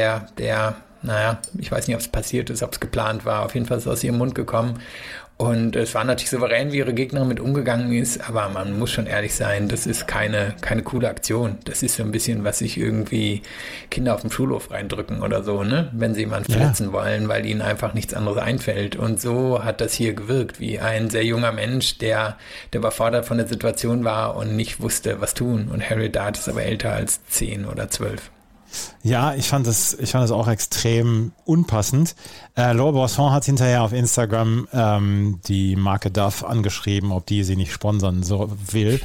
naja, ich weiß nicht, ob es passiert ist, ob es geplant war. Auf jeden Fall ist es aus ihrem Mund gekommen. Und es war natürlich souverän, wie ihre Gegnerin mit umgegangen ist. Aber man muss schon ehrlich sein, das ist keine coole Aktion. Das ist so ein bisschen, was sich irgendwie Kinder auf dem Schulhof reindrücken oder so, ne? Wenn sie jemanden verletzen wollen, weil ihnen einfach nichts anderes einfällt. Und so hat das hier gewirkt, wie ein sehr junger Mensch, der überfordert von der Situation war und nicht wusste, was tun. Und Harriet Dart ist aber älter als 10 oder 12. Ja, ich fand es auch extrem unpassend. Laura Boisson hat hinterher auf Instagram die Marke Dove angeschrieben, ob die sie nicht sponsern will.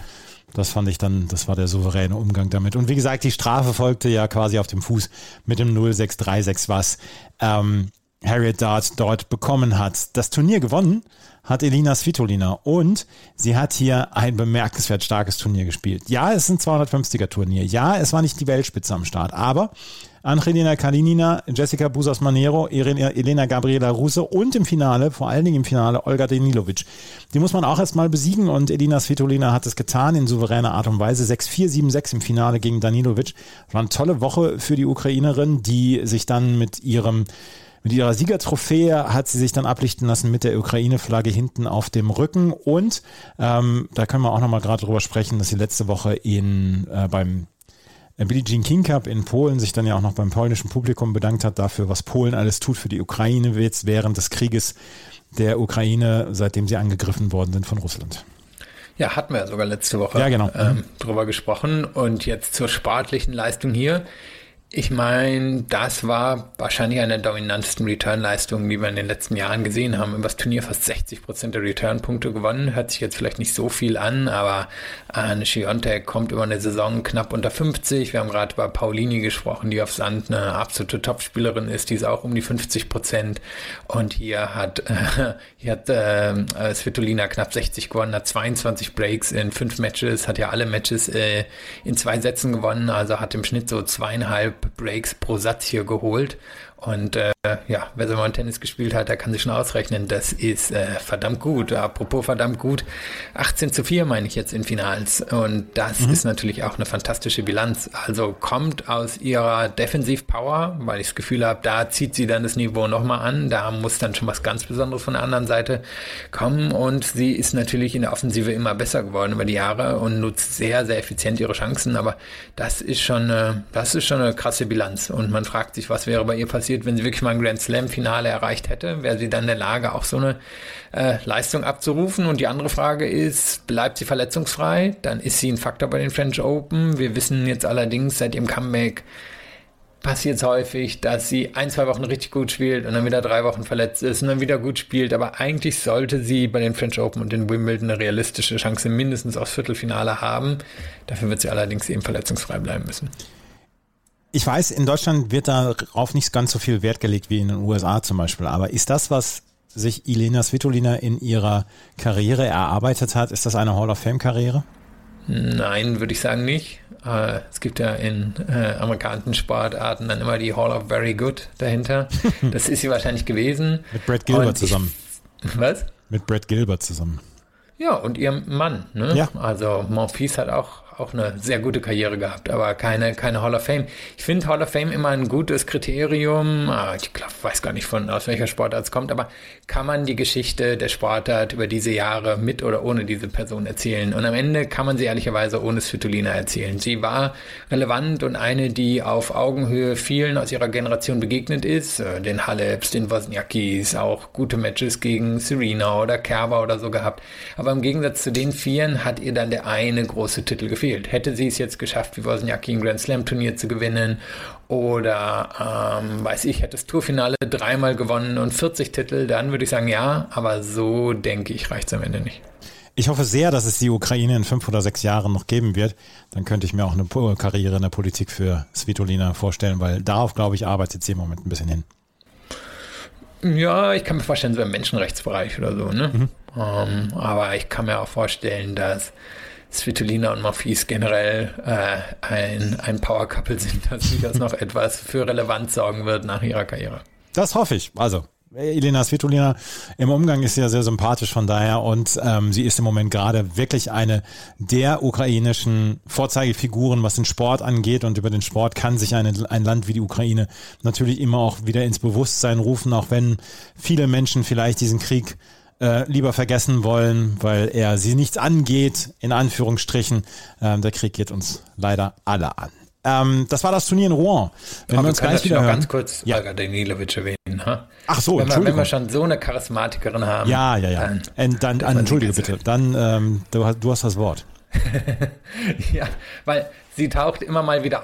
Das fand ich dann, das war der souveräne Umgang damit. Und wie gesagt, die Strafe folgte ja quasi auf dem Fuß mit dem 0-6-3-6, was Harriet Dart dort bekommen hat. Das Turnier gewonnen hat Elina Svitolina und sie hat hier ein bemerkenswert starkes Turnier gespielt. Ja, es ist ein 250er-Turnier. Ja, es war nicht die Weltspitze am Start, aber Angelina Kalinina, Jessica Busas-Manero, Elena Gabriela Ruse und im Finale, vor allen Dingen im Finale, Olga Danilovic. Die muss man auch erstmal besiegen und Elina Svitolina hat es getan in souveräner Art und Weise. 6-4, 7-6 im Finale gegen Danilovic. War eine tolle Woche für die Ukrainerin, die sich dann mit ihrer Siegertrophäe hat sie sich dann ablichten lassen mit der Ukraine-Flagge hinten auf dem Rücken. Und da können wir auch nochmal gerade drüber sprechen, dass sie letzte Woche beim Billie Jean King Cup in Polen sich dann ja auch noch beim polnischen Publikum bedankt hat dafür, was Polen alles tut für die Ukraine während des Krieges der Ukraine, seitdem sie angegriffen worden sind von Russland. Ja, hatten wir ja sogar letzte Woche drüber gesprochen. Und jetzt zur sportlichen Leistung hier. Ich meine, das war wahrscheinlich eine der dominantesten Return-Leistungen, die wir in den letzten Jahren gesehen haben. Über das Turnier fast 60% der Return-Punkte gewonnen. Hört sich jetzt vielleicht nicht so viel an, aber Anne Świątek kommt über eine Saison knapp unter 50. Wir haben gerade über Paulini gesprochen, die auf Sand eine absolute Topspielerin ist. Die ist auch um die 50%. Und hier hat Svitolina knapp 60 gewonnen, hat 22 Breaks in 5 Matches, hat ja alle Matches in 2 Sätzen gewonnen, also hat im Schnitt so 2,5 Breaks pro Satz hier geholt. Und wer so mal Tennis gespielt hat, der kann sich schon ausrechnen, das ist verdammt gut. Apropos verdammt gut, 18-4 meine ich jetzt in Finals. Und das ist natürlich auch eine fantastische Bilanz. Also kommt aus ihrer Defensiv-Power, weil ich das Gefühl habe, da zieht sie dann das Niveau nochmal an. Da muss dann schon was ganz Besonderes von der anderen Seite kommen. Und sie ist natürlich in der Offensive immer besser geworden über die Jahre und nutzt sehr, sehr effizient ihre Chancen. Aber das ist schon eine krasse Bilanz. Und man fragt sich, was wäre bei ihr passiert, wenn sie wirklich mal ein Grand Slam-Finale erreicht hätte, wäre sie dann in der Lage, auch so eine Leistung abzurufen. Und die andere Frage ist, bleibt sie verletzungsfrei? Dann ist sie ein Faktor bei den French Open. Wir wissen jetzt allerdings, seit ihrem Comeback passiert es häufig, dass sie 1-2 Wochen richtig gut spielt und dann wieder 3 Wochen verletzt ist und dann wieder gut spielt. Aber eigentlich sollte sie bei den French Open und den Wimbledon eine realistische Chance mindestens aufs Viertelfinale haben. Dafür wird sie allerdings eben verletzungsfrei bleiben müssen. Ich weiß, in Deutschland wird darauf nicht ganz so viel Wert gelegt wie in den USA zum Beispiel. Aber ist das, was sich Elina Svitolina in ihrer Karriere erarbeitet hat, ist das eine Hall-of-Fame-Karriere? Nein, würde ich sagen nicht. Es gibt ja in amerikanischen Sportarten dann immer die Hall of Very Good dahinter. Das ist sie wahrscheinlich gewesen. Mit Brad Gilbert zusammen. Was? Mit Brad Gilbert zusammen. Ja, und ihrem Mann. Ne? Ja. Also Monfils hat auch eine sehr gute Karriere gehabt, aber keine Hall of Fame. Ich finde Hall of Fame immer ein gutes Kriterium. Ich weiß gar nicht aus welcher Sportart es kommt, aber kann man die Geschichte der Sportart über diese Jahre mit oder ohne diese Person erzählen? Und am Ende kann man sie ehrlicherweise ohne Svitolina erzählen. Sie war relevant und eine, die auf Augenhöhe vielen aus ihrer Generation begegnet ist. Den Haleps, den Wozniackis, auch gute Matches gegen Serena oder Kerber oder so gehabt. Aber im Gegensatz zu den Vieren hat ihr dann der eine große Titel gefehlt. Hätte sie es jetzt geschafft, wie Wozniacki ein Grand Slam Turnier zu gewinnen oder, hätte das Tourfinale 3-mal gewonnen und 40 Titel, dann würde ich sagen, ja, aber so denke ich, reicht es am Ende nicht. Ich hoffe sehr, dass es die Ukraine in 5 oder 6 Jahren noch geben wird. Dann könnte ich mir auch eine Karriere in der Politik für Svitolina vorstellen, weil darauf, glaube ich, arbeitet sie im Moment ein bisschen hin. Ja, ich kann mir vorstellen, so im Menschenrechtsbereich oder so, ne? Aber ich kann mir auch vorstellen, dass Svitolina und Monfils generell ein Power-Couple sind, dass das noch etwas für Relevanz sorgen wird nach ihrer Karriere. Das hoffe ich. Also, Elina Svitolina im Umgang ist ja sehr sympathisch von daher und sie ist im Moment gerade wirklich eine der ukrainischen Vorzeigefiguren, was den Sport angeht, und über den Sport kann sich ein Land wie die Ukraine natürlich immer auch wieder ins Bewusstsein rufen, auch wenn viele Menschen vielleicht diesen Krieg lieber vergessen wollen, weil er sie nichts angeht, in Anführungsstrichen. Der Krieg geht uns leider alle an. Das war das Turnier in Rouen. Wenn wir uns gleich wieder hören. Ganz kurz Olga Danilovic erwähnen. Ha? Ach so, wenn wir schon so eine Charismatikerin haben. Ja. Dann entschuldige bitte. Dann, du hast das Wort. Ja, weil sie taucht immer mal wieder auf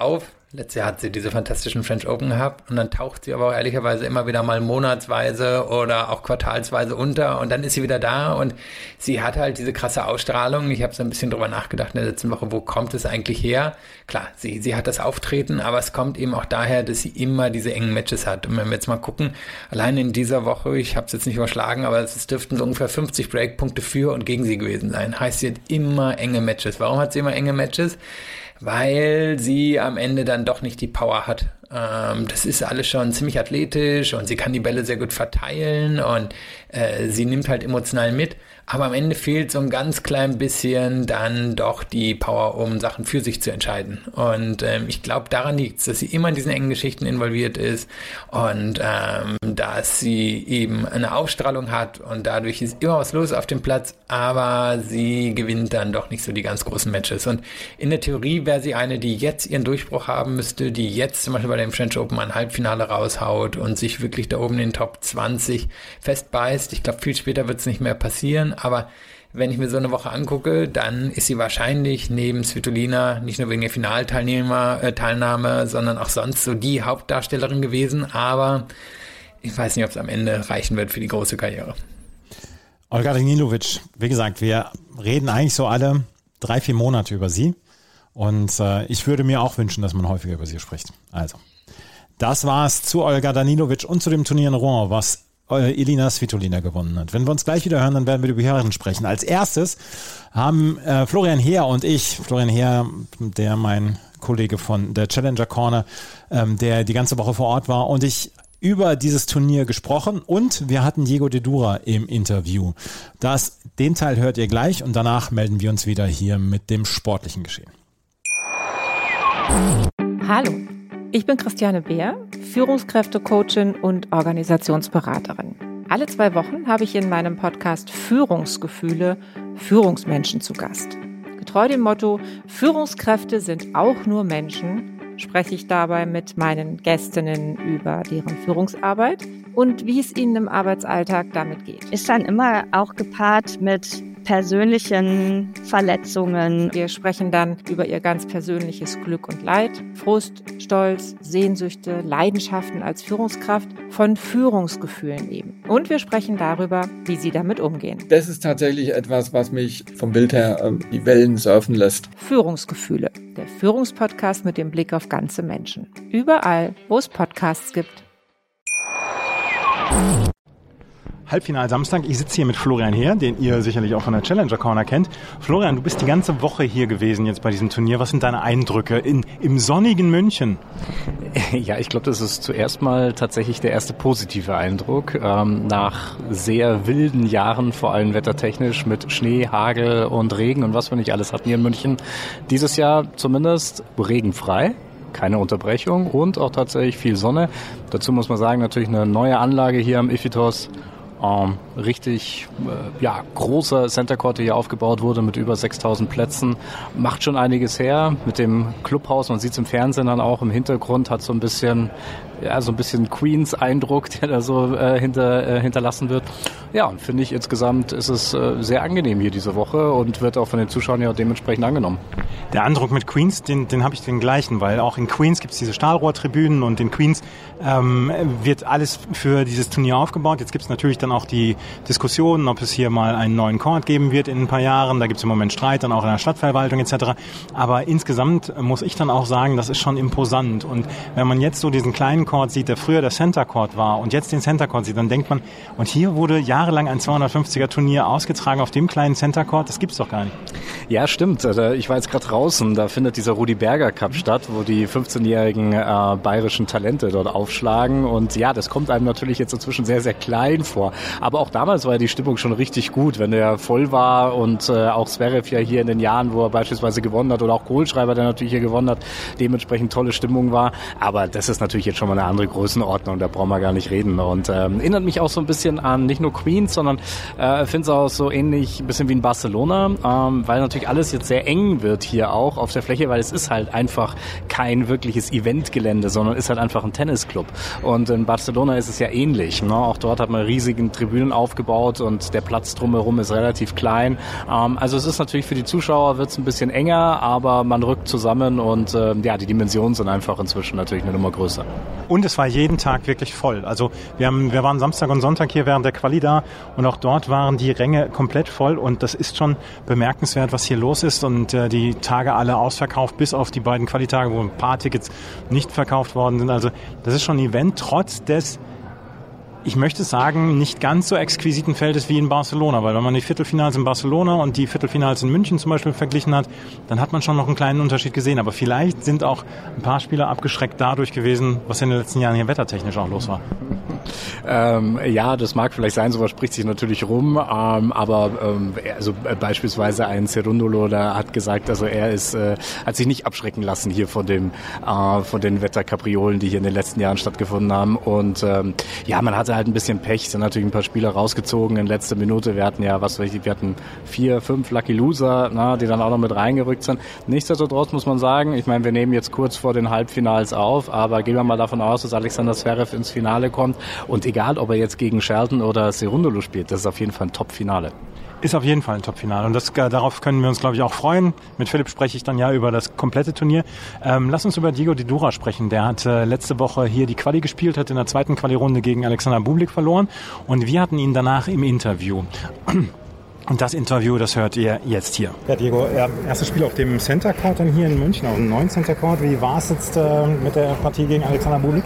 Letztes Jahr hat sie diese fantastischen French Open gehabt und dann taucht sie aber auch ehrlicherweise immer wieder mal monatsweise oder auch quartalsweise unter und dann ist sie wieder da und sie hat halt diese krasse Ausstrahlung. Ich habe so ein bisschen drüber nachgedacht in der letzten Woche, wo kommt es eigentlich her? Klar, sie hat das Auftreten, aber es kommt eben auch daher, dass sie immer diese engen Matches hat. Und wenn wir jetzt mal gucken, allein in dieser Woche, ich habe es jetzt nicht überschlagen, aber es dürften so ungefähr 50 Breakpunkte für und gegen sie gewesen sein. Heißt, sie hat immer enge Matches. Warum hat sie immer enge Matches? Weil sie am Ende dann doch nicht die Power hat. Das ist alles schon ziemlich athletisch und sie kann die Bälle sehr gut verteilen und sie nimmt halt emotional mit. Aber am Ende fehlt so ein ganz klein bisschen dann doch die Power, um Sachen für sich zu entscheiden. Und ich glaube, daran liegt es, dass sie immer in diesen engen Geschichten involviert ist und dass sie eben eine Ausstrahlung hat und dadurch ist immer was los auf dem Platz, aber sie gewinnt dann doch nicht so die ganz großen Matches. Und in der Theorie wäre sie eine, die jetzt ihren Durchbruch haben müsste, die jetzt zum Beispiel bei dem French Open ein Halbfinale raushaut und sich wirklich da oben in den Top 20 festbeißt. Ich glaube, viel später wird es nicht mehr passieren. Aber wenn ich mir so eine Woche angucke, dann ist sie wahrscheinlich neben Svitolina nicht nur wegen der Finalteilnahme, sondern auch sonst so die Hauptdarstellerin gewesen. Aber ich weiß nicht, ob es am Ende reichen wird für die große Karriere. Olga Danilovic, wie gesagt, wir reden eigentlich so alle 3-4 Monate über sie. Und ich würde mir auch wünschen, dass man häufiger über sie spricht. Also, das war's zu Olga Danilovic und zu dem Turnier in Rouen, was Elina Svitolina gewonnen hat. Wenn wir uns gleich wieder hören, dann werden wir über die Herren sprechen. Als erstes haben Florian Heer und ich, Florian Heer, der mein Kollege von der Challenger Corner, der die ganze Woche vor Ort war, und ich über dieses Turnier gesprochen und wir hatten Diego de Dura im Interview. Den Teil hört ihr gleich und danach melden wir uns wieder hier mit dem sportlichen Geschehen. Hallo, ich bin Christiane Beer, Führungskräftecoachin und Organisationsberaterin. Alle 2 Wochen habe ich in meinem Podcast Führungsgefühle Führungsmenschen zu Gast. Getreu dem Motto, Führungskräfte sind auch nur Menschen, spreche ich dabei mit meinen Gästinnen über deren Führungsarbeit und wie es ihnen im Arbeitsalltag damit geht. Ist dann immer auch gepaart mit persönlichen Verletzungen. Wir sprechen dann über ihr ganz persönliches Glück und Leid, Frust, Stolz, Sehnsüchte, Leidenschaften als Führungskraft, von Führungsgefühlen eben. Und wir sprechen darüber, wie sie damit umgehen. Das ist tatsächlich etwas, was mich vom Bild her die Wellen surfen lässt. Führungsgefühle, der Führungspodcast mit dem Blick auf ganze Menschen. Überall, wo es Podcasts gibt. Halbfinal Samstag. Ich sitze hier mit Florian Heer, den ihr sicherlich auch von der Challenger Corner kennt. Florian, du bist die ganze Woche hier gewesen jetzt bei diesem Turnier. Was sind deine Eindrücke im sonnigen München? Ja, ich glaube, das ist zuerst mal tatsächlich der erste positive Eindruck. Nach sehr wilden Jahren, vor allem wettertechnisch, mit Schnee, Hagel und Regen und was wir nicht alles hatten hier in München. Dieses Jahr zumindest regenfrei. Keine Unterbrechung und auch tatsächlich viel Sonne. Dazu muss man sagen, natürlich eine neue Anlage hier am Iphitos. Richtig großer Center Court, der hier aufgebaut wurde mit über 6000 Plätzen. Macht schon einiges her mit dem Clubhaus. Man sieht es im Fernsehen dann auch im Hintergrund, hat so ein bisschen Queens-Eindruck, der da so hinterlassen wird. Ja, und finde ich insgesamt ist es sehr angenehm hier diese Woche und wird auch von den Zuschauern ja dementsprechend angenommen. Der Eindruck mit Queens, den habe ich den gleichen, weil auch in Queens gibt es diese Stahlrohrtribünen und in Queens wird alles für dieses Turnier aufgebaut. Jetzt gibt es natürlich dann auch die Diskussionen, ob es hier mal einen neuen Court geben wird in ein paar Jahren. Da gibt es im Moment Streit, dann auch in der Stadtverwaltung etc. Aber insgesamt muss ich dann auch sagen, das ist schon imposant. Und wenn man jetzt so diesen kleinen Court sieht, der früher der Center Court war und jetzt den Center Court sieht, dann denkt man, und hier wurde jahrelang ein 250er Turnier ausgetragen auf dem kleinen Center Court, das gibt's doch gar nicht. Ja, stimmt. Ich war jetzt gerade draußen, da findet dieser Rudi Berger Cup statt, wo die 15-jährigen bayerischen Talente dort aufschlagen und ja, das kommt einem natürlich jetzt inzwischen sehr, sehr klein vor. Aber auch damals war ja die Stimmung schon richtig gut, wenn der voll war und auch Zverev ja hier in den Jahren, wo er beispielsweise gewonnen hat oder auch Kohlschreiber, der natürlich hier gewonnen hat, dementsprechend tolle Stimmung war. Aber das ist natürlich jetzt schon mal eine andere Größenordnung, da brauchen wir gar nicht reden. Und erinnert mich auch so ein bisschen an nicht nur Queens, sondern finde es auch so ähnlich, ein bisschen wie in Barcelona, weil natürlich alles jetzt sehr eng wird hier auch auf der Fläche, weil es ist halt einfach kein wirkliches Eventgelände, sondern ist halt einfach ein Tennisclub. Und in Barcelona ist es ja ähnlich. Ne? Auch dort hat man riesigen Tribünenaufbau aufgebaut und der Platz drumherum ist relativ klein. Also es ist natürlich für die Zuschauer wird es ein bisschen enger, aber man rückt zusammen und die Dimensionen sind einfach inzwischen natürlich eine Nummer größer. Und es war jeden Tag wirklich voll. Also wir waren Samstag und Sonntag hier während der Quali da und auch dort waren die Ränge komplett voll und das ist schon bemerkenswert, was hier los ist und die Tage alle ausverkauft, bis auf die beiden Quali-Tage, wo ein paar Tickets nicht verkauft worden sind. Also das ist schon ein Event, trotz des, ich möchte sagen, nicht ganz so exquisiten Feldes wie in Barcelona, weil wenn man die Viertelfinals in Barcelona und die Viertelfinals in München zum Beispiel verglichen hat, dann hat man schon noch einen kleinen Unterschied gesehen. Aber vielleicht sind auch ein paar Spieler abgeschreckt dadurch gewesen, was in den letzten Jahren hier wettertechnisch auch los war. Das mag vielleicht sein, sowas spricht sich natürlich rum, aber beispielsweise ein Cerundolo, der hat gesagt, also er hat sich nicht abschrecken lassen hier von den Wetterkapriolen, die hier in den letzten Jahren stattgefunden haben und man hatte halt ein bisschen Pech, sind natürlich ein paar Spieler rausgezogen in letzter Minute, wir hatten 4, 5 Lucky Loser, die dann auch noch mit reingerückt sind. Nichtsdestotrotz muss man sagen, ich meine, wir nehmen jetzt kurz vor den Halbfinals auf, aber gehen wir mal davon aus, dass Alexander Zverev ins Finale kommt. Und egal, ob er jetzt gegen Shelton oder Cerundolo spielt, das ist auf jeden Fall ein Top-Finale. Ist auf jeden Fall ein Top-Finale und darauf können wir uns, glaube ich, auch freuen. Mit Philipp spreche ich dann über das komplette Turnier. Lass uns über Diego Didura sprechen. Der hat letzte Woche hier die Quali gespielt, hat in der zweiten Quali-Runde gegen Alexander Bublik verloren und wir hatten ihn danach im Interview. Und das Interview, das hört ihr jetzt hier. Ja, Diego, erstes Spiel auf dem Center Court dann hier in München, auf dem neuen Center Court. Wie war es jetzt mit der Partie gegen Alexander Bublik?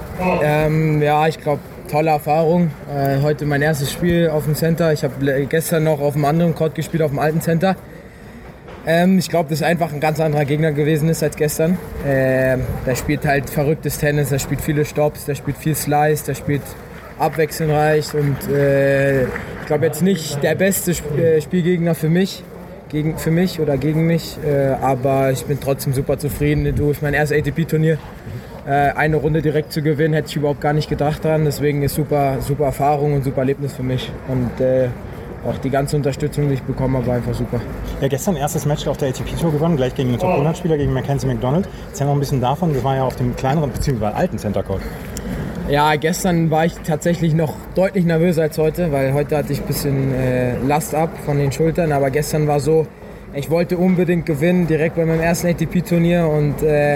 Ich glaube, tolle Erfahrung. Heute mein erstes Spiel auf dem Center. Ich habe gestern noch auf einem anderen Court gespielt, auf dem alten Center. Ich glaube, dass es einfach ein ganz anderer Gegner gewesen ist als gestern. Der spielt halt verrücktes Tennis, der spielt viele Stops, der spielt viel Slice, der spielt abwechslungsreich und ich glaube jetzt nicht der beste Spielgegner für mich oder gegen mich, aber ich bin trotzdem super zufrieden. Durch mein erstes ATP-Turnier eine Runde direkt zu gewinnen, hätte ich überhaupt gar nicht gedacht dran. Deswegen ist super Erfahrung und super Erlebnis für mich. Und auch die ganze Unterstützung, die ich bekommen habe, war einfach super. Ja, gestern erstes Match auf der ATP-Tour gewonnen, gleich gegen einen Top-100-Spieler, gegen Mackenzie McDonald. Erzähl noch ein bisschen davon, das war ja auf dem kleineren bzw. alten Center Court. Ja, gestern war ich tatsächlich noch deutlich nervöser als heute, weil heute hatte ich ein bisschen Last ab von den Schultern, aber gestern war so, ich wollte unbedingt gewinnen, direkt bei meinem ersten ATP-Turnier und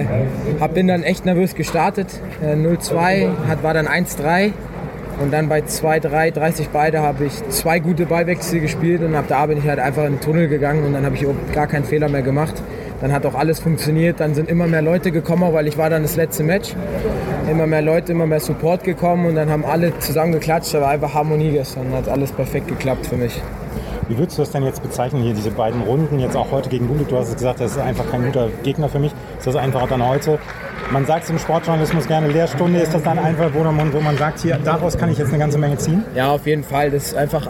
bin dann echt nervös gestartet. 0-2, war dann 1-3 und dann bei 2-3, 30 beide habe ich 2 gute Ballwechsel gespielt und ab da bin ich halt einfach in den Tunnel gegangen und dann habe ich gar keinen Fehler mehr gemacht. Dann hat auch alles funktioniert, dann sind immer mehr Leute gekommen, weil ich war dann das letzte Match. Immer mehr Leute, immer mehr Support gekommen und dann haben alle zusammen geklatscht, da war einfach Harmonie gestern, hat alles perfekt geklappt für mich. Wie würdest du das denn jetzt bezeichnen, hier diese beiden Runden, jetzt auch heute gegen Bublik? Du hast gesagt, das ist einfach kein guter Gegner für mich. Ist das einfach dann heute, man sagt es im Sportjournalismus gerne, Lehrstunde, ist das dann einfach, wo man sagt, hier, daraus kann ich jetzt eine ganze Menge ziehen? Ja, auf jeden Fall, das ist einfach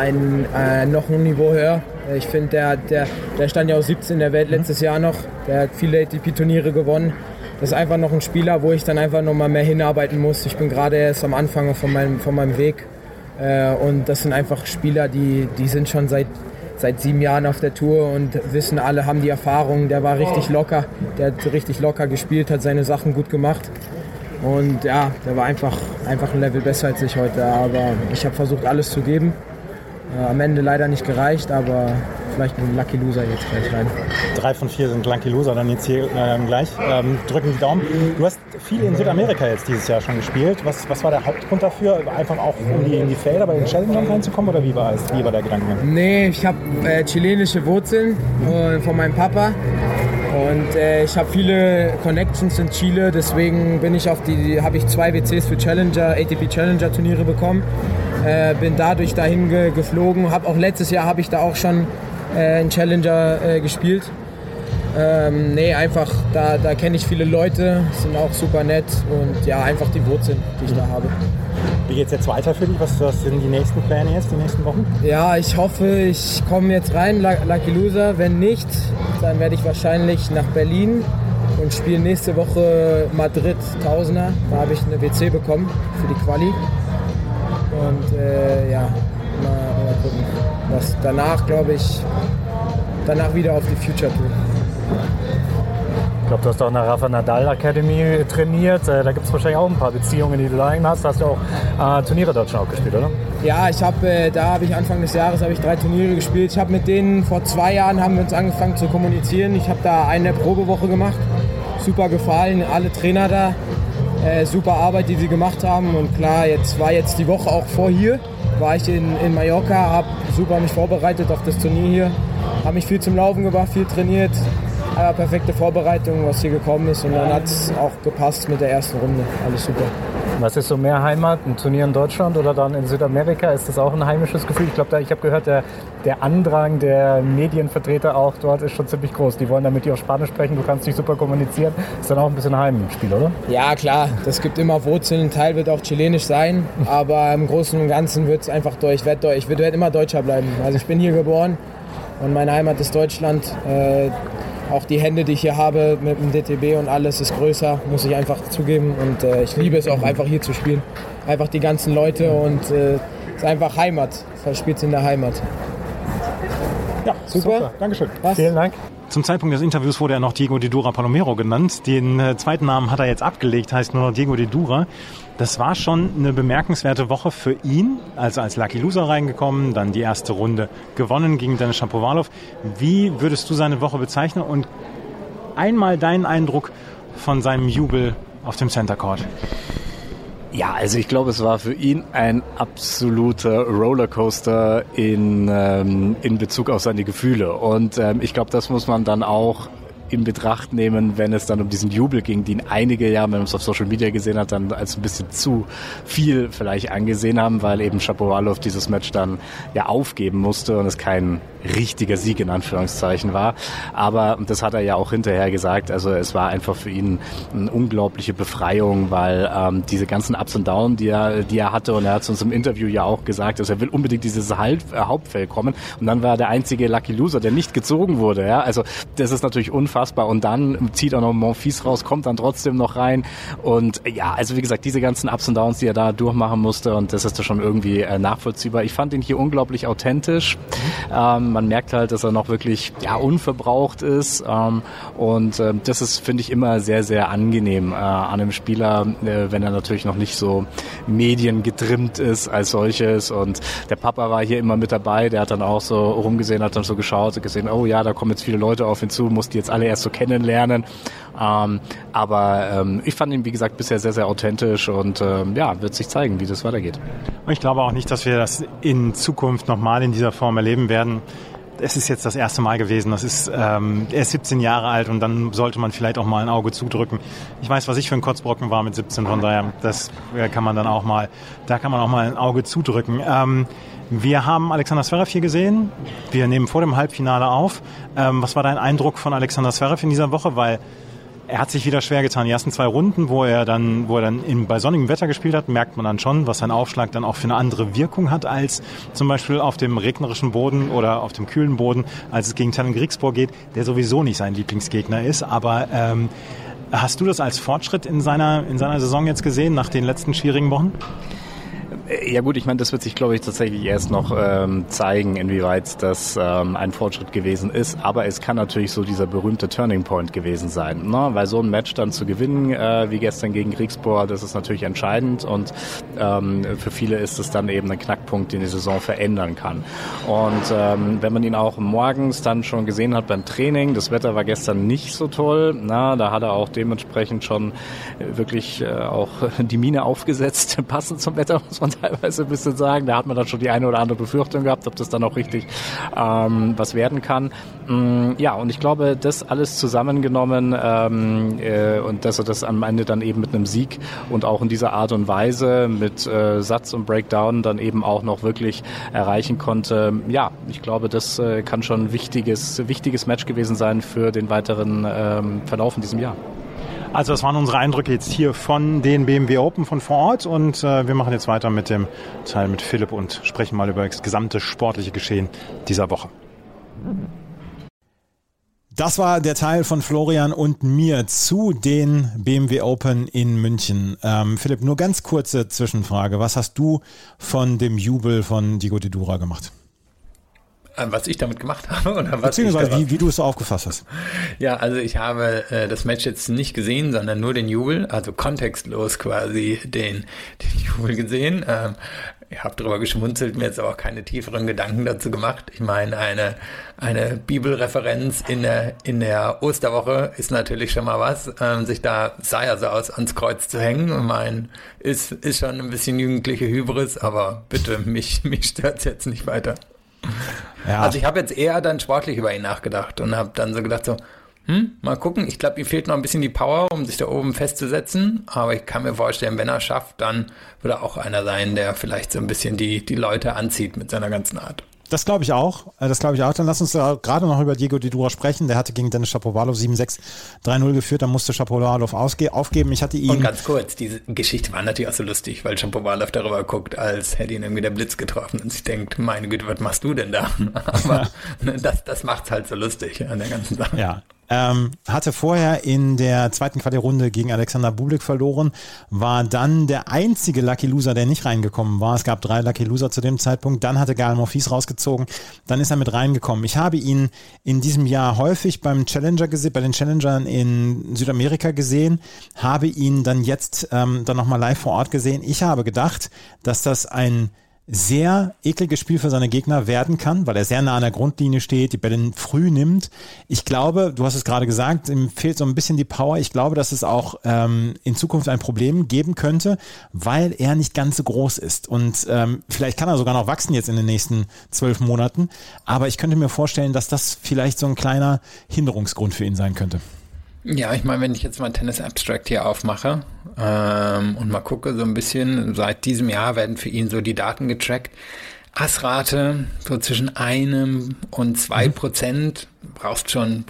noch ein Niveau höher. Ich finde, der stand ja auf 17 der Welt letztes Jahr noch, der hat viele ATP-Turniere gewonnen. Das ist einfach noch ein Spieler, wo ich dann einfach noch mal mehr hinarbeiten muss. Ich bin gerade erst am Anfang von meinem Weg. Und das sind einfach Spieler, die sind schon seit 7 Jahren auf der Tour und wissen alle, haben die Erfahrung. Der war richtig locker, der hat richtig locker gespielt, hat seine Sachen gut gemacht. Und ja, der war einfach ein Level besser als ich heute. Aber ich habe versucht, alles zu geben. Am Ende leider nicht gereicht, aber vielleicht ein Lucky Loser jetzt gleich rein. 3 von 4 sind Lucky Loser, dann jetzt hier gleich. Drücken die Daumen. Du hast viel in Südamerika jetzt dieses Jahr schon gespielt. Was war der Hauptgrund dafür? Einfach auch in die Felder bei den Challengern reinzukommen oder wie war der Gedanke? Nee, ich habe chilenische Wurzeln von meinem Papa. Und ich habe viele Connections in Chile, deswegen habe ich 2 WCs für ATP Challenger Turniere bekommen. Bin dadurch dahin geflogen. Letztes Jahr habe ich da auch schon einen Challenger gespielt. Einfach, da kenne ich viele Leute, sind auch super nett und ja, einfach die Wurzeln, die ich da habe. Wie geht es jetzt weiter für dich? Was sind die nächsten Pläne jetzt, die nächsten Wochen? Ja, ich hoffe, ich komme jetzt rein, Lucky Loser. Wenn nicht, dann werde ich wahrscheinlich nach Berlin und spiele nächste Woche Madrid Tausender. Da habe ich eine WC bekommen für die Quali. Und mal gucken. Was danach, glaube ich, wieder auf die Future Tour. Ich glaube, du hast auch in der Rafa Nadal Academy trainiert. Da gibt es wahrscheinlich auch ein paar Beziehungen, die du da hast. Da hast du auch Turniere dort schon auch gespielt, oder? Ja, da habe ich Anfang des Jahres 3 Turniere gespielt. Ich habe mit denen vor 2 Jahren haben wir uns angefangen zu kommunizieren. Ich habe da eine Probewoche gemacht. Super gefallen, alle Trainer da. Super Arbeit, die sie gemacht haben. Und klar, war jetzt die Woche auch vor hier. War ich in Mallorca, habe super mich vorbereitet auf das Turnier hier. Habe mich viel zum Laufen gebracht, viel trainiert. Aber perfekte Vorbereitung, was hier gekommen ist. Und dann hat es auch gepasst mit der ersten Runde. Alles super. Was ist so mehr Heimat, ein Turnier in Deutschland oder dann in Südamerika? Ist das auch ein heimisches Gefühl? Ich glaube, ich habe gehört, der Andrang der Medienvertreter auch dort ist schon ziemlich groß. Die wollen dann mit dir auf Spanisch sprechen, du kannst nicht super kommunizieren. Ist dann auch ein bisschen Heimspiel, oder? Ja, klar. Das gibt immer Wurzeln. Ein Teil wird auch chilenisch sein. Aber im Großen und Ganzen wird es einfach Deutsch. Ich werde immer Deutscher bleiben. Also ich bin hier geboren und meine Heimat ist Deutschland. Auch die Hände, die ich hier habe mit dem DTB und alles, ist größer, muss ich einfach zugeben. Und ich liebe es auch einfach hier zu spielen. Einfach die ganzen Leute und es ist einfach Heimat. Man spielt in der Heimat. Ja, super. Dankeschön. Was? Vielen Dank. Zum Zeitpunkt des Interviews wurde er noch Diego de Dura Palomero genannt. Den zweiten Namen hat er jetzt abgelegt, heißt nur noch Diego de Dura. Das war schon eine bemerkenswerte Woche für ihn, also als Lucky Loser reingekommen, dann die erste Runde gewonnen gegen Denis Shapovalov. Wie würdest du seine Woche bezeichnen und einmal deinen Eindruck von seinem Jubel auf dem Center Court? Ja, also ich glaube, es war für ihn ein absoluter Rollercoaster in Bezug auf seine Gefühle. Und ich glaube, das muss man dann auch in Betracht nehmen, wenn es dann um diesen Jubel ging, den einige ja, wenn man es auf Social Media gesehen hat, dann als ein bisschen zu viel vielleicht angesehen haben, weil eben Shapovalov dieses Match dann ja aufgeben musste und es kein richtiger Sieg in Anführungszeichen war. Aber das hat er ja auch hinterher gesagt, also es war einfach für ihn eine unglaubliche Befreiung, weil diese ganzen Ups und Downs, die er hatte, und er hat es uns im Interview ja auch gesagt, also er will unbedingt dieses Hauptfeld kommen, und dann war er der einzige Lucky Loser, der nicht gezogen wurde. Ja? Also das ist natürlich unfassbar, und dann zieht er noch Monfils raus, kommt dann trotzdem noch rein, und ja, also wie gesagt, diese ganzen Ups und Downs, die er da durchmachen musste, und das ist schon irgendwie nachvollziehbar. Ich fand ihn hier unglaublich authentisch. Man merkt halt, dass er noch wirklich unverbraucht ist, und das ist, finde ich, immer sehr, sehr angenehm an einem Spieler, wenn er natürlich noch nicht so mediengetrimmt ist als solches. Und der Papa war hier immer mit dabei, der hat dann auch so rumgesehen, hat dann so geschaut und gesehen, oh ja, da kommen jetzt viele Leute auf ihn zu, muss die jetzt alle erst so kennenlernen. Aber ich fand ihn, wie gesagt, bisher sehr, sehr authentisch, und wird sich zeigen, wie das weitergeht. Ich glaube auch nicht, dass wir das in Zukunft nochmal in dieser Form erleben werden. Es ist jetzt das erste Mal gewesen. Er ist 17 Jahre alt, und dann sollte man vielleicht auch mal ein Auge zudrücken. Ich weiß, was ich für ein Kotzbrocken war mit 17, von daher, da kann man auch mal ein Auge zudrücken. Wir haben Alexander Zverev hier gesehen. Wir nehmen vor dem Halbfinale auf. Was war dein Eindruck von Alexander Zverev in dieser Woche? Weil er hat sich wieder schwer getan. Die ersten 2 Runden, wo er dann bei sonnigem Wetter gespielt hat, merkt man dann schon, was sein Aufschlag dann auch für eine andere Wirkung hat als zum Beispiel auf dem regnerischen Boden oder auf dem kühlen Boden, als es gegen Tallon Griekspoor geht, der sowieso nicht sein Lieblingsgegner ist. Aber hast du das als Fortschritt in seiner Saison jetzt gesehen, nach den letzten schwierigen Wochen? Ja gut, ich meine, das wird sich, glaube ich, tatsächlich erst noch zeigen, inwieweit das ein Fortschritt gewesen ist. Aber es kann natürlich so dieser berühmte Turning Point gewesen sein, ne? Weil so ein Match dann zu gewinnen, wie gestern gegen Griekspoor, das ist natürlich entscheidend, und für viele ist es dann eben ein Knackpunkt, den die Saison verändern kann. Und wenn man ihn auch morgens dann schon gesehen hat beim Training, das Wetter war gestern nicht so toll, da hat er auch dementsprechend schon wirklich auch die Mine aufgesetzt, passend zum Wetter, muss man teilweise ein bisschen sagen. Da hat man dann schon die eine oder andere Befürchtung gehabt, ob das dann auch richtig was werden kann. Ja, und ich glaube, das alles zusammengenommen und dass er das am Ende dann eben mit einem Sieg und auch in dieser Art und Weise mit Satz und Breakdown dann eben auch noch wirklich erreichen konnte. Ja, ich glaube, das kann schon ein wichtiges Match gewesen sein für den weiteren Verlauf in diesem Jahr. Also das waren unsere Eindrücke jetzt hier von den BMW Open von vor Ort, und wir machen jetzt weiter mit dem Teil mit Philipp und sprechen mal über das gesamte sportliche Geschehen dieser Woche. Das war der Teil von Florian und mir zu den BMW Open in München. Philipp, nur ganz kurze Zwischenfrage. Was hast du von dem Jubel von Diego de Dura gemacht? Was ich damit gemacht habe oder was beziehungsweise wie du es so aufgefasst hast. Ja, also ich habe das Match jetzt nicht gesehen, sondern nur den Jubel, also kontextlos quasi den Jubel gesehen. Ich habe darüber geschmunzelt, mir jetzt aber auch keine tieferen Gedanken dazu gemacht. Ich meine, eine Bibelreferenz in der Osterwoche ist natürlich schon mal was. Sich da, sah ja so aus, ans Kreuz zu hängen. Ich meine, ist schon ein bisschen jugendliche Hybris, aber bitte, mich stört's jetzt nicht weiter. Ja. Also ich habe jetzt eher dann sportlich über ihn nachgedacht und habe dann so gedacht so, mal gucken. Ich glaube, ihm fehlt noch ein bisschen die Power, um sich da oben festzusetzen. Aber ich kann mir vorstellen, wenn er es schafft, dann wird er auch einer sein, der vielleicht so ein bisschen die Leute anzieht mit seiner ganzen Art. Das glaube ich auch. Dann lass uns gerade noch über Diego Didura sprechen. Der hatte gegen Denis Shapovalov 7-6, 3-0 geführt. Dann musste Shapovalov aufgeben. Ich hatte ihn... Und ganz kurz, diese Geschichte war natürlich auch so lustig, weil Shapovalov darüber guckt, als hätte ihn irgendwie der Blitz getroffen und sich denkt, meine Güte, was machst du denn da? Aber das macht's halt so lustig an der ganzen Sache. Ja. Hatte vorher in der zweiten Quali-Runde gegen Alexander Bublik verloren, war dann der einzige Lucky Loser, der nicht reingekommen war. Es gab 3 Lucky Loser zu dem Zeitpunkt. Dann hatte Gael Monfils rausgezogen. Dann ist er mit reingekommen. Ich habe ihn in diesem Jahr häufig bei den Challengern in Südamerika gesehen, habe ihn dann jetzt dann nochmal live vor Ort gesehen. Ich habe gedacht, dass das ein sehr ekliges Spiel für seine Gegner werden kann, weil er sehr nah an der Grundlinie steht, die Bälle früh nimmt. Ich glaube, du hast es gerade gesagt, ihm fehlt so ein bisschen die Power. Ich glaube, dass es auch in Zukunft ein Problem geben könnte, weil er nicht ganz so groß ist. Und vielleicht kann er sogar noch wachsen jetzt in den nächsten 12 Monaten. Aber ich könnte mir vorstellen, dass das vielleicht so ein kleiner Hinderungsgrund für ihn sein könnte. Ja, ich meine, wenn ich jetzt mal Tennis Abstract hier aufmache und mal gucke so ein bisschen, seit diesem Jahr werden für ihn so die Daten getrackt. Assrate so zwischen 1 und 2%, brauchst schon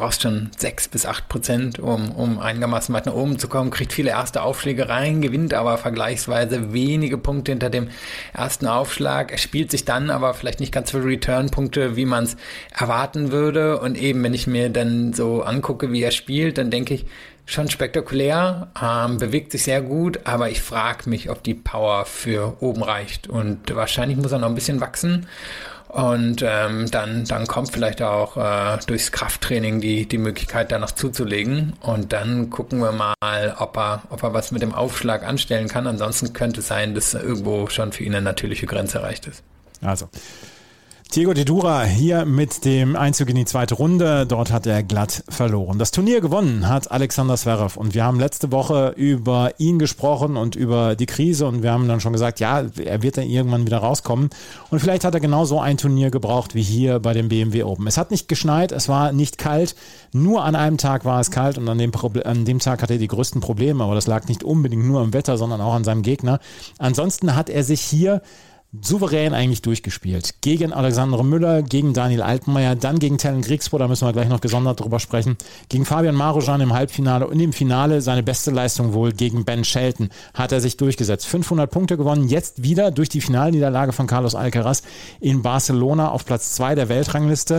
6-8%, um einigermaßen weit nach oben zu kommen, kriegt viele erste Aufschläge rein, gewinnt aber vergleichsweise wenige Punkte hinter dem ersten Aufschlag. Er spielt sich dann aber vielleicht nicht ganz viele Return-Punkte, wie man es erwarten würde. Und eben, wenn ich mir dann so angucke, wie er spielt, dann denke ich, schon spektakulär, bewegt sich sehr gut, aber ich frage mich, ob die Power für oben reicht. Und wahrscheinlich muss er noch ein bisschen wachsen. Und dann kommt vielleicht auch durchs Krafttraining die Möglichkeit, da noch zuzulegen. Und dann gucken wir mal, ob er was mit dem Aufschlag anstellen kann. Ansonsten könnte es sein, dass irgendwo schon für ihn eine natürliche Grenze erreicht ist. Also Diego Didura hier mit dem Einzug in die zweite Runde. Dort hat er glatt verloren. Das Turnier gewonnen hat Alexander Zverev. Und wir haben letzte Woche über ihn gesprochen und über die Krise. Und wir haben dann schon gesagt, ja, er wird dann irgendwann wieder rauskommen. Und vielleicht hat er genau so ein Turnier gebraucht wie hier bei dem BMW Open. Es hat nicht geschneit, es war nicht kalt. Nur an einem Tag war es kalt und an dem Tag hatte er die größten Probleme. Aber das lag nicht unbedingt nur am Wetter, sondern auch an seinem Gegner. Ansonsten hat er sich hier souverän eigentlich durchgespielt. Gegen Alexander Müller, gegen Daniel Altmaier, dann gegen Tellen Griekspoor, da müssen wir gleich noch gesondert drüber sprechen, gegen Fabian Marozsan im Halbfinale und im Finale seine beste Leistung wohl gegen Ben Shelton hat er sich durchgesetzt. 500 Punkte gewonnen, jetzt wieder durch die Finalniederlage von Carlos Alcaraz in Barcelona auf Platz 2 der Weltrangliste.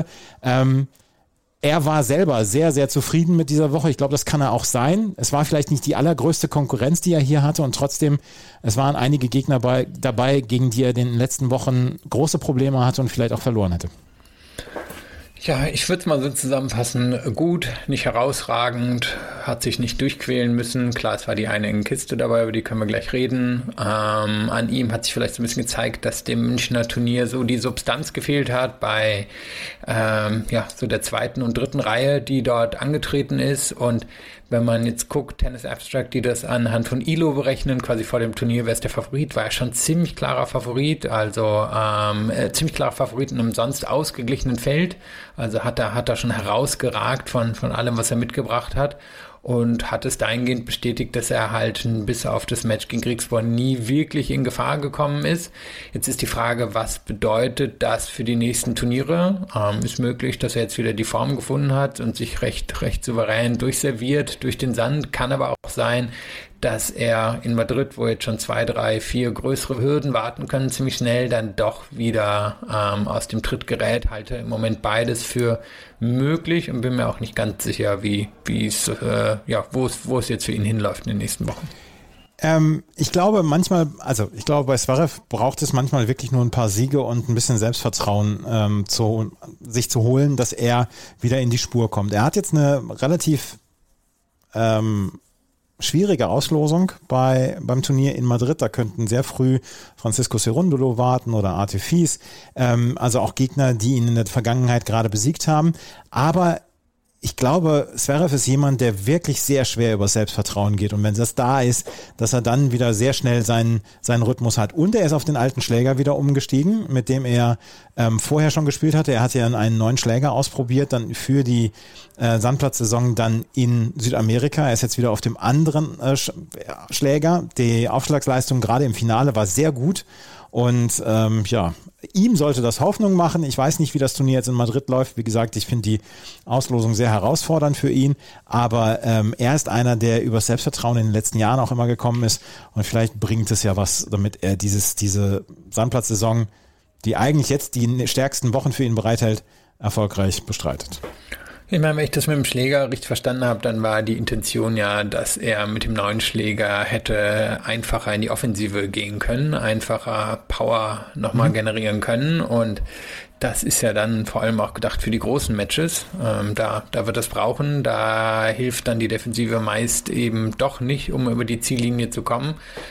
Er war selber sehr, sehr zufrieden mit dieser Woche. Ich glaube, das kann er auch sein. Es war vielleicht nicht die allergrößte Konkurrenz, die er hier hatte und trotzdem, es waren einige Gegner dabei, gegen die er in den letzten Wochen große Probleme hatte und vielleicht auch verloren hätte. Ja, ich würde es mal so zusammenfassen. Gut, nicht herausragend, hat sich nicht durchquälen müssen. Klar, es war die eine enge Kiste dabei, über die können wir gleich reden. An ihm hat sich vielleicht so ein bisschen gezeigt, dass dem Münchner Turnier so die Substanz gefehlt hat bei so der zweiten und dritten Reihe, die dort angetreten ist. Und wenn man jetzt guckt, Tennis Abstract, die das anhand von ELO berechnen, quasi vor dem Turnier, wer ist der Favorit, war er schon ziemlich klarer Favorit, also ziemlich klarer Favorit in einem sonst ausgeglichenen Feld. Also hat er schon herausgeragt von allem, was er mitgebracht hat. Und hat es dahingehend bestätigt, dass er halt bis auf das Match gegen Griekspoor nie wirklich in Gefahr gekommen ist. Jetzt ist die Frage, was bedeutet das für die nächsten Turniere? Ist möglich, dass er jetzt wieder die Form gefunden hat und sich recht souverän durchserviert durch den Sand. Kann aber auch sein, dass er in Madrid, wo jetzt schon 2, 3, 4 größere Hürden warten können, ziemlich schnell dann doch wieder aus dem Tritt gerät. Halte im Moment beides für möglich und bin mir auch nicht ganz sicher, wo es jetzt für ihn hinläuft in den nächsten Wochen. Ich glaube bei Zverev braucht es manchmal wirklich nur ein paar Siege und ein bisschen Selbstvertrauen sich zu holen, dass er wieder in die Spur kommt. Er hat jetzt eine relativ schwierige Auslosung beim Turnier in Madrid. Da könnten sehr früh Francisco Cerúndolo warten oder Arthur Fils, also auch Gegner, die ihn in der Vergangenheit gerade besiegt haben. Aber ich glaube, Zverev ist jemand, der wirklich sehr schwer über Selbstvertrauen geht. Und wenn das da ist, dass er dann wieder sehr schnell seinen Rhythmus hat. Und er ist auf den alten Schläger wieder umgestiegen, mit dem er vorher schon gespielt hatte. Er hatte ja einen neuen Schläger ausprobiert, dann für die Sandplatzsaison dann in Südamerika. Er ist jetzt wieder auf dem anderen Schläger. Die Aufschlagsleistung gerade im Finale war sehr gut. Und ihm sollte das Hoffnung machen. Ich weiß nicht, wie das Turnier jetzt in Madrid läuft. Wie gesagt, ich finde die Auslosung sehr herausfordernd für ihn. Aber er ist einer, der über Selbstvertrauen in den letzten Jahren auch immer gekommen ist. Und vielleicht bringt es ja was, damit er diese Sandplatzsaison, die eigentlich jetzt die stärksten Wochen für ihn bereithält, erfolgreich bestreitet. Ich meine, wenn ich das mit dem Schläger richtig verstanden habe, dann war die Intention ja, dass er mit dem neuen Schläger hätte einfacher in die Offensive gehen können, einfacher Power nochmal generieren können, und das ist ja dann vor allem auch gedacht für die großen Matches. Da wird das brauchen, da hilft dann die Defensive meist eben doch nicht, um über die Ziellinie zu kommen.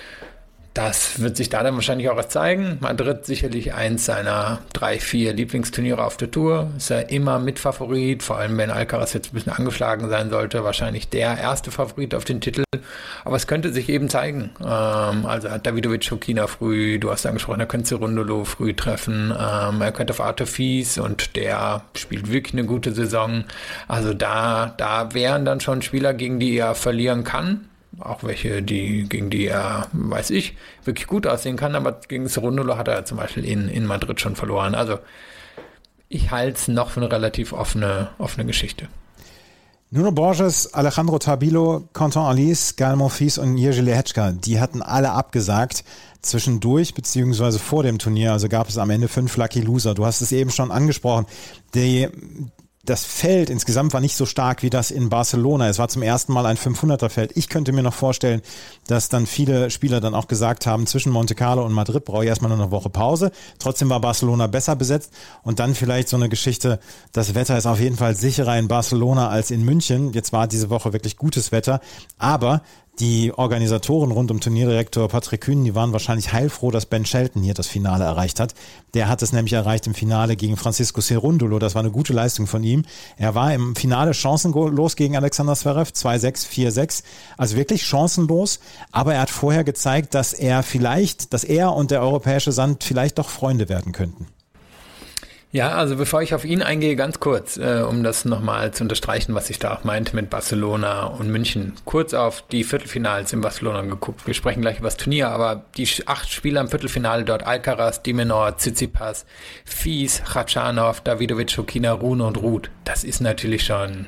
Das wird sich da dann wahrscheinlich auch erst zeigen. Madrid sicherlich eins seiner 3-4 Lieblingsturniere auf der Tour. Ist ja immer Mitfavorit, vor allem wenn Alcaraz jetzt ein bisschen angeschlagen sein sollte. Wahrscheinlich der erste Favorit auf den Titel. Aber es könnte sich eben zeigen. Also hat Davidovich Fokina früh, du hast angesprochen, er könnte Cerúndolo früh treffen. Er könnte auf Arthur Fils, und der spielt wirklich eine gute Saison. Also da wären dann schon Spieler, gegen die er verlieren kann. Auch welche, gegen die er, weiß ich, wirklich gut aussehen kann, aber gegen Cerúndolo hat er zum Beispiel in Madrid schon verloren. Also ich halte es noch für eine relativ offene Geschichte. Nuno Borges, Alejandro Tabilo, Quentin Alice, Gael Monfils und Jiří Lehečka, die hatten alle abgesagt zwischendurch, beziehungsweise vor dem Turnier. Also gab es am Ende 5 Lucky Loser. Du hast es eben schon angesprochen. Das Feld insgesamt war nicht so stark wie das in Barcelona. Es war zum ersten Mal ein 500er-Feld. Ich könnte mir noch vorstellen, dass dann viele Spieler dann auch gesagt haben, zwischen Monte Carlo und Madrid brauche ich erstmal nur eine Woche Pause. Trotzdem war Barcelona besser besetzt. Und dann vielleicht so eine Geschichte, das Wetter ist auf jeden Fall sicherer in Barcelona als in München. Jetzt war diese Woche wirklich gutes Wetter. Aber die Organisatoren rund um Turnierdirektor Patrick Kühn, die waren wahrscheinlich heilfroh, dass Ben Shelton hier das Finale erreicht hat. Der hat es nämlich erreicht im Finale gegen Francisco Cerúndolo. Das war eine gute Leistung von ihm. Er war im Finale chancenlos gegen Alexander Zverev, 2-6, 4-6. Also wirklich chancenlos. Aber er hat vorher gezeigt, dass er und der europäische Sand vielleicht doch Freunde werden könnten. Ja, also bevor ich auf ihn eingehe, ganz kurz, um das nochmal zu unterstreichen, was ich da auch meinte mit Barcelona und München. Kurz auf die Viertelfinals in Barcelona geguckt. Wir sprechen gleich über das Turnier, aber die 8 Spieler im Viertelfinale dort: Alcaraz, de Minaur, Tsitsipas, Fils, Khachanov, Davidovich Fokina, Rune und Ruud. Das ist natürlich schon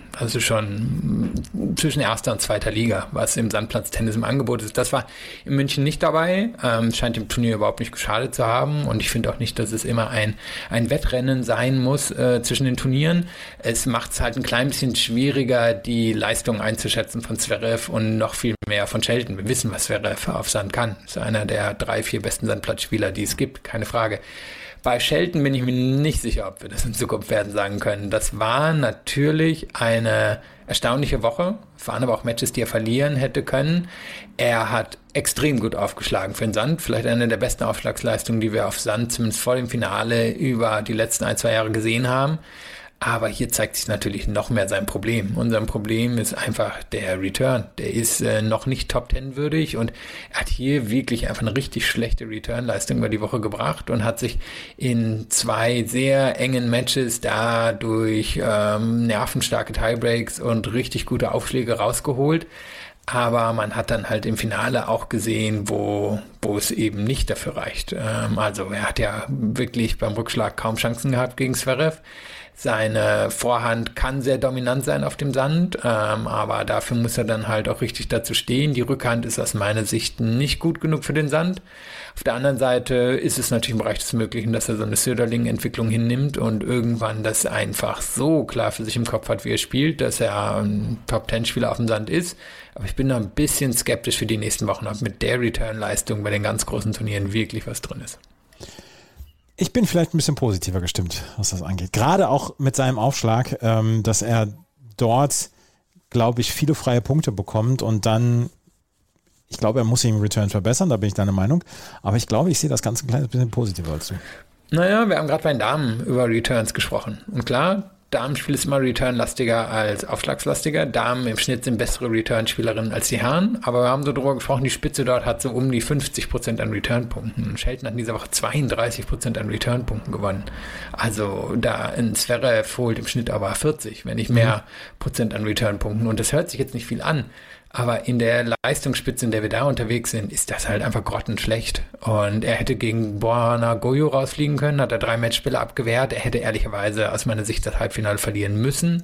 zwischen erster und zweiter Liga, was im Sandplatztennis im Angebot ist. Das war in München nicht dabei. Scheint dem Turnier überhaupt nicht geschadet zu haben, und ich finde auch nicht, dass es immer ein Wettrennen sein muss zwischen den Turnieren. Es macht es halt ein klein bisschen schwieriger, die Leistung einzuschätzen von Zverev und noch viel mehr von Shelton. Wir wissen, was Zverev auf Sand kann. Ist einer der 3-4 besten Sandplatzspieler, die es gibt, keine Frage. Bei Shelton bin ich mir nicht sicher, ob wir das in Zukunft werden sagen können. Das war natürlich eine erstaunliche Woche. Es waren aber auch Matches, die er verlieren hätte können. Er hat extrem gut aufgeschlagen für den Sand. Vielleicht eine der besten Aufschlagsleistungen, die wir auf Sand zumindest vor dem Finale über die letzten 1-2 Jahre gesehen haben. Aber hier zeigt sich natürlich noch mehr sein Problem. Unser Problem ist einfach der Return. Der ist noch nicht Top-10 würdig, und er hat hier wirklich einfach eine richtig schlechte Return-Leistung über die Woche gebracht und hat sich in 2 sehr engen Matches da durch nervenstarke Tiebreaks und richtig gute Aufschläge rausgeholt. Aber man hat dann halt im Finale auch gesehen, wo wo es eben nicht dafür reicht. Also er hat ja wirklich beim Rückschlag kaum Chancen gehabt gegen Zverev. Seine Vorhand kann sehr dominant sein auf dem Sand, aber dafür muss er dann halt auch richtig dazu stehen. Die Rückhand ist aus meiner Sicht nicht gut genug für den Sand. Auf der anderen Seite ist es natürlich im Bereich des Möglichen, dass er so eine Söderling-Entwicklung hinnimmt und irgendwann das einfach so klar für sich im Kopf hat, wie er spielt, dass er ein Top-10-Spieler auf dem Sand ist. Aber ich bin da ein bisschen skeptisch für die nächsten Wochen, ob mit der Return-Leistung bei den ganz großen Turnieren wirklich was drin ist. Ich bin vielleicht ein bisschen positiver gestimmt, was das angeht. Gerade auch mit seinem Aufschlag, dass er dort, glaube ich, viele freie Punkte bekommt und dann, ich glaube, er muss sich im Return verbessern, da bin ich deiner Meinung. Aber ich glaube, ich sehe das Ganze ein kleines bisschen positiver als du. Naja, wir haben gerade bei den Damen über Returns gesprochen. Und klar, Damenspiel ist immer returnlastiger als aufschlagslastiger. Damen im Schnitt sind bessere Return-Spielerinnen als die Herren. Aber wir haben so darüber gesprochen, die Spitze dort hat so um die 50% an Return-Punkten. Shelton hat in dieser Woche 32% an Return-Punkten gewonnen. Also da ein Zverev holt im Schnitt aber 40, wenn nicht mehr Prozent an Return-Punkten. Und das hört sich jetzt nicht viel an. Aber in der Leistungsspitze, in der wir da unterwegs sind, ist das halt einfach grottenschlecht. Und er hätte gegen Borna Gojo rausfliegen können, hat er 3 Matchspiele abgewehrt. Er hätte ehrlicherweise aus meiner Sicht das Halbfinale verlieren müssen.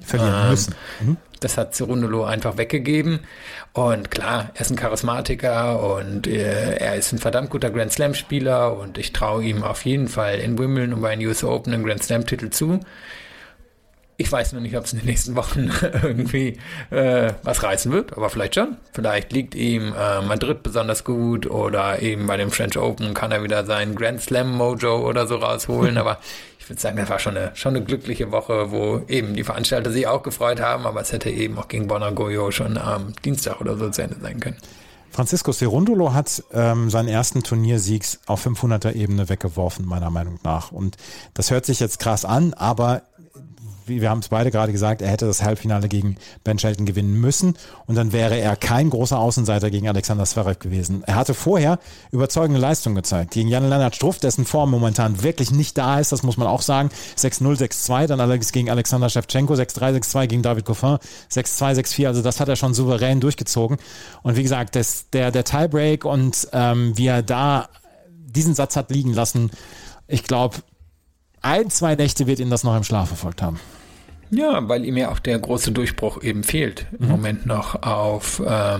Das hat Cerundolo einfach weggegeben. Und klar, er ist ein Charismatiker und er ist ein verdammt guter Grand Slam-Spieler. Und ich traue ihm auf jeden Fall in Wimbledon und bei den US Open einen Grand Slam-Titel zu. Ich weiß noch nicht, ob es in den nächsten Wochen irgendwie was reißen wird, aber vielleicht schon. Vielleicht liegt ihm Madrid besonders gut oder eben bei dem French Open kann er wieder seinen Grand Slam Mojo oder so rausholen. Aber ich würde sagen, das war schon eine glückliche Woche, wo eben die Veranstalter sich auch gefreut haben, aber es hätte eben auch gegen Borna Gojo schon am Dienstag oder so zu Ende sein können. Francisco Cerundolo hat seinen ersten Turniersieg auf 500er-Ebene weggeworfen, meiner Meinung nach. Und das hört sich jetzt krass an, aber wie wir haben es beide gerade gesagt, er hätte das Halbfinale gegen Ben Shelton gewinnen müssen und dann wäre er kein großer Außenseiter gegen Alexander Zverev gewesen. Er hatte vorher überzeugende Leistung gezeigt. Gegen Jan-Lennart Struff, dessen Form momentan wirklich nicht da ist, das muss man auch sagen. 6-0, 6-2, dann allerdings gegen Alexander Shevchenko, 6-3, 6-2 gegen David Goffin, 6-2, 6-4, also das hat er schon souverän durchgezogen. Und wie gesagt, der Tiebreak und wie er da diesen Satz hat liegen lassen, ich glaube, 1-2 Nächte wird ihn das noch im Schlaf verfolgt haben. Ja, weil ihm ja auch der große Durchbruch eben fehlt im Moment noch auf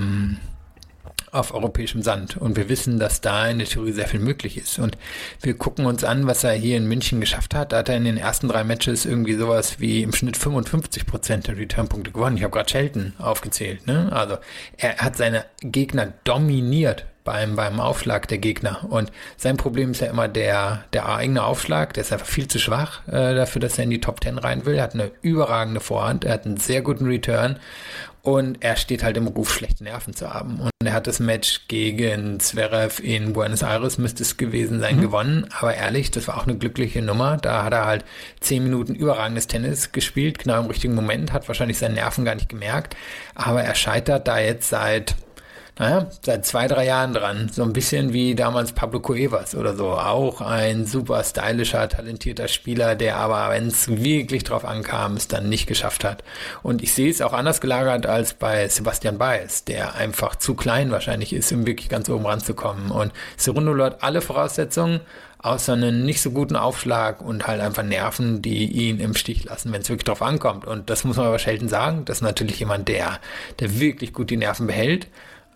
europäischem Sand. Und wir wissen, dass da in der Theorie sehr viel möglich ist. Und wir gucken uns an, was er hier in München geschafft hat. Da hat er in den ersten 3 Matches irgendwie sowas wie im Schnitt 55% der Returnpunkte gewonnen. Ich habe gerade Shelton aufgezählt, ne? Also er hat seine Gegner dominiert beim Aufschlag der Gegner. Und sein Problem ist ja immer der eigene Aufschlag. Der ist einfach viel zu schwach dafür, dass er in die Top 10 rein will. Er hat eine überragende Vorhand. Er hat einen sehr guten Return. Und er steht halt im Ruf, schlechte Nerven zu haben. Und er hat das Match gegen Zverev in Buenos Aires, müsste es gewesen sein, gewonnen. Aber ehrlich, das war auch eine glückliche Nummer. Da hat er halt 10 Minuten überragendes Tennis gespielt, genau im richtigen Moment, hat wahrscheinlich seine Nerven gar nicht gemerkt. Aber er scheitert da jetzt seit 2-3 Jahren dran. So ein bisschen wie damals Pablo Cuevas oder so. Auch ein super stylischer, talentierter Spieler, der aber, wenn es wirklich drauf ankam, es dann nicht geschafft hat. Und ich sehe es auch anders gelagert als bei Sebastian Baez, der einfach zu klein wahrscheinlich ist, um wirklich ganz oben ranzukommen. Und Cerundolo hat alle Voraussetzungen, außer einen nicht so guten Aufschlag und halt einfach Nerven, die ihn im Stich lassen, wenn es wirklich drauf ankommt. Und das muss man aber Shelton sagen. Das ist natürlich jemand, der wirklich gut die Nerven behält.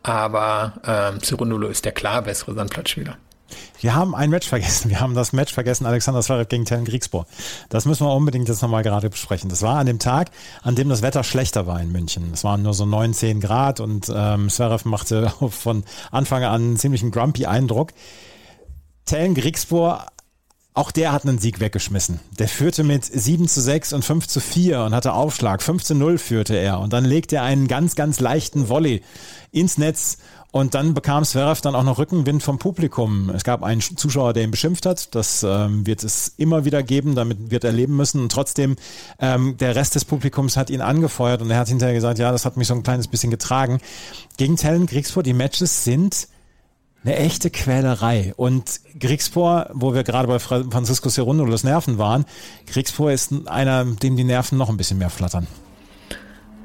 Aber Cerundolo ist der klar bessere Sandplatzspieler. Wir haben ein Match vergessen. Wir haben das Match vergessen, Alexander Zverev gegen Tellen Griekspoor. Das müssen wir unbedingt jetzt nochmal gerade besprechen. Das war an dem Tag, an dem das Wetter schlechter war in München. Es waren nur so 9, 10 Grad und Zverev machte von Anfang an einen ziemlichen grumpy Eindruck. Tellen Griekspoor, auch der hat einen Sieg weggeschmissen. Der führte mit 7-6 und 5-4 und hatte Aufschlag. 15-0 führte er und dann legte er einen ganz, ganz leichten Volley ins Netz und dann bekam Zverev dann auch noch Rückenwind vom Publikum. Es gab einen Zuschauer, der ihn beschimpft hat. Das wird es immer wieder geben, damit wird er leben müssen. Und trotzdem, der Rest des Publikums hat ihn angefeuert und er hat hinterher gesagt, ja, das hat mich so ein kleines bisschen getragen. Gegen Tellen Griekspoor, die Matches sind eine echte Quälerei. Und Griekspoor, wo wir gerade bei Francisco Cerundolo das Nerven waren, Griekspoor ist einer, dem die Nerven noch ein bisschen mehr flattern.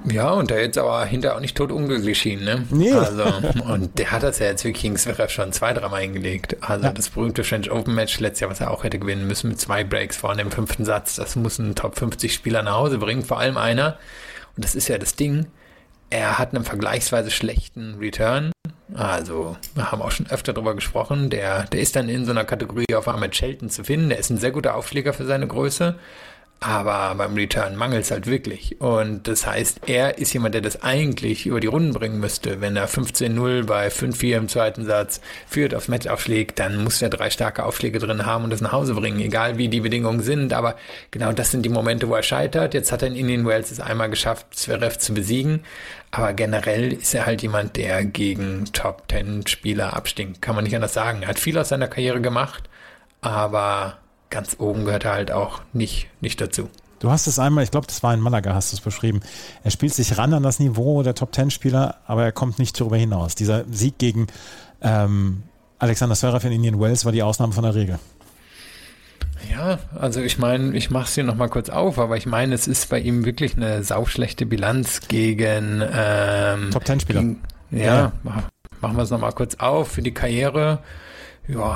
Ja, und der jetzt aber hinterher auch nicht tot unglücklich schien, ne? Nee. Also, und der hat das ja jetzt wirklich gegen Zverev schon 2-3 Mal hingelegt. Also das berühmte French Open Match letztes Jahr, was er auch hätte gewinnen müssen mit 2 Breaks vorne im 5. Satz, das muss ein Top 50 Spieler nach Hause bringen, vor allem einer. Und das ist ja das Ding, er hat einen vergleichsweise schlechten Return. Also, wir haben auch schon öfter drüber gesprochen, der ist dann in so einer Kategorie auf einmal mit Shelton zu finden, der ist ein sehr guter Aufschläger für seine Größe. Aber beim Return mangelt es halt wirklich. Und das heißt, er ist jemand, der das eigentlich über die Runden bringen müsste. Wenn er 15-0 bei 5-4 im zweiten Satz führt, aufs Match aufschlägt, dann muss er 3 starke Aufschläge drin haben und das nach Hause bringen, egal wie die Bedingungen sind. Aber genau das sind die Momente, wo er scheitert. Jetzt hat er in Indian Wells es einmal geschafft, Zverev zu besiegen. Aber generell ist er halt jemand, der gegen Top-10-Spieler abstinkt. Kann man nicht anders sagen. Er hat viel aus seiner Karriere gemacht, aber ganz oben gehört er halt auch nicht dazu. Du hast es einmal, ich glaube, das war in Malaga, hast du es beschrieben. Er spielt sich ran an das Niveau der Top-10-Spieler, aber er kommt nicht darüber hinaus. Dieser Sieg gegen Alexander Zverev in Indian Wells war die Ausnahme von der Regel. Ja, also ich meine, ich mache es hier nochmal kurz auf, aber ich meine, es ist bei ihm wirklich eine sauschlechte Bilanz gegen Top-10-Spieler. Ja, machen wir es nochmal kurz auf für die Karriere. Ja,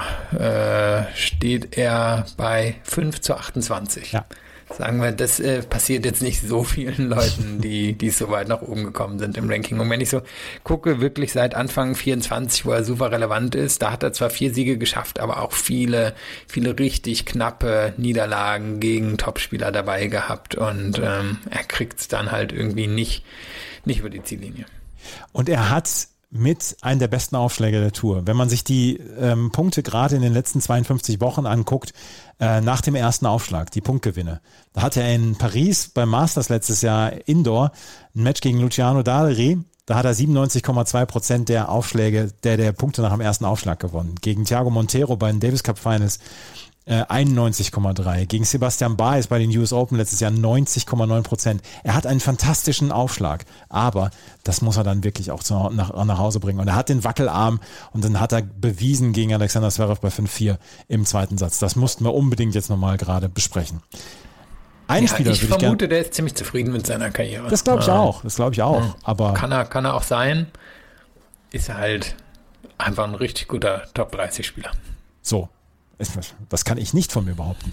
steht er bei 5-28. Ja. Sagen wir, das passiert jetzt nicht so vielen Leuten, die so weit nach oben gekommen sind im Ranking. Und wenn ich so gucke, wirklich seit Anfang 24, wo er super relevant ist, da hat er zwar 4 Siege geschafft, aber auch viele richtig knappe Niederlagen gegen Topspieler dabei gehabt. Und er kriegt es dann halt irgendwie nicht über die Ziellinie. Und er hat mit einem der besten Aufschläge der Tour. Wenn man sich die Punkte gerade in den letzten 52 Wochen anguckt, nach dem ersten Aufschlag, die Punktgewinne. Da hat er in Paris beim Masters letztes Jahr Indoor ein Match gegen Luciano Daleri. Da hat er 97,2% der Aufschläge, der Punkte nach dem ersten Aufschlag gewonnen. Gegen Thiago Monteiro bei den Davis Cup Finals 91,3. Gegen Sebastian Baez bei den US Open letztes Jahr 90,9%. Er hat einen fantastischen Aufschlag, aber das muss er dann wirklich auch nach Hause bringen. Und er hat den Wackelarm und dann hat er bewiesen gegen Alexander Zverev bei 5-4 im zweiten Satz. Das mussten wir unbedingt jetzt nochmal gerade besprechen. Ich vermute, der ist ziemlich zufrieden mit seiner Karriere. Das glaube ich auch. Aber kann er auch sein. Ist er halt einfach ein richtig guter Top-30-Spieler. So. Das kann ich nicht von mir behaupten.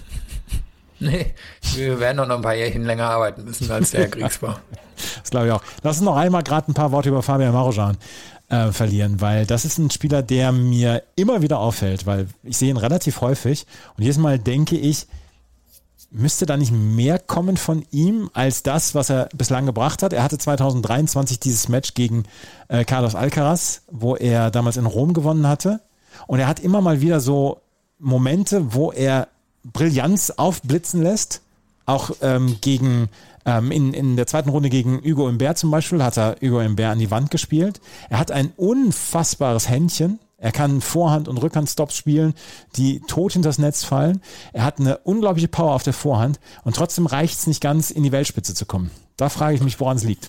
Nee, wir werden noch ein paar Jährchen länger arbeiten müssen als der Herr Griegsbauer. Das glaube ich auch. Lass uns noch einmal gerade ein paar Worte über Fabian Marozsan verlieren, weil das ist ein Spieler, der mir immer wieder auffällt, weil ich sehe ihn relativ häufig und jedes Mal denke ich, müsste da nicht mehr kommen von ihm als das, was er bislang gebracht hat. Er hatte 2023 dieses Match gegen Carlos Alcaraz, wo er damals in Rom gewonnen hatte und er hat immer mal wieder so Momente, wo er Brillanz aufblitzen lässt, auch in der zweiten Runde gegen Hugo Humbert zum Beispiel hat er Hugo Humbert an die Wand gespielt. Er hat ein unfassbares Händchen. Er kann Vorhand- und Rückhandstops spielen, die tot hinters Netz fallen. Er hat eine unglaubliche Power auf der Vorhand und trotzdem reicht es nicht ganz, in die Weltspitze zu kommen. Da frage ich mich, woran es liegt.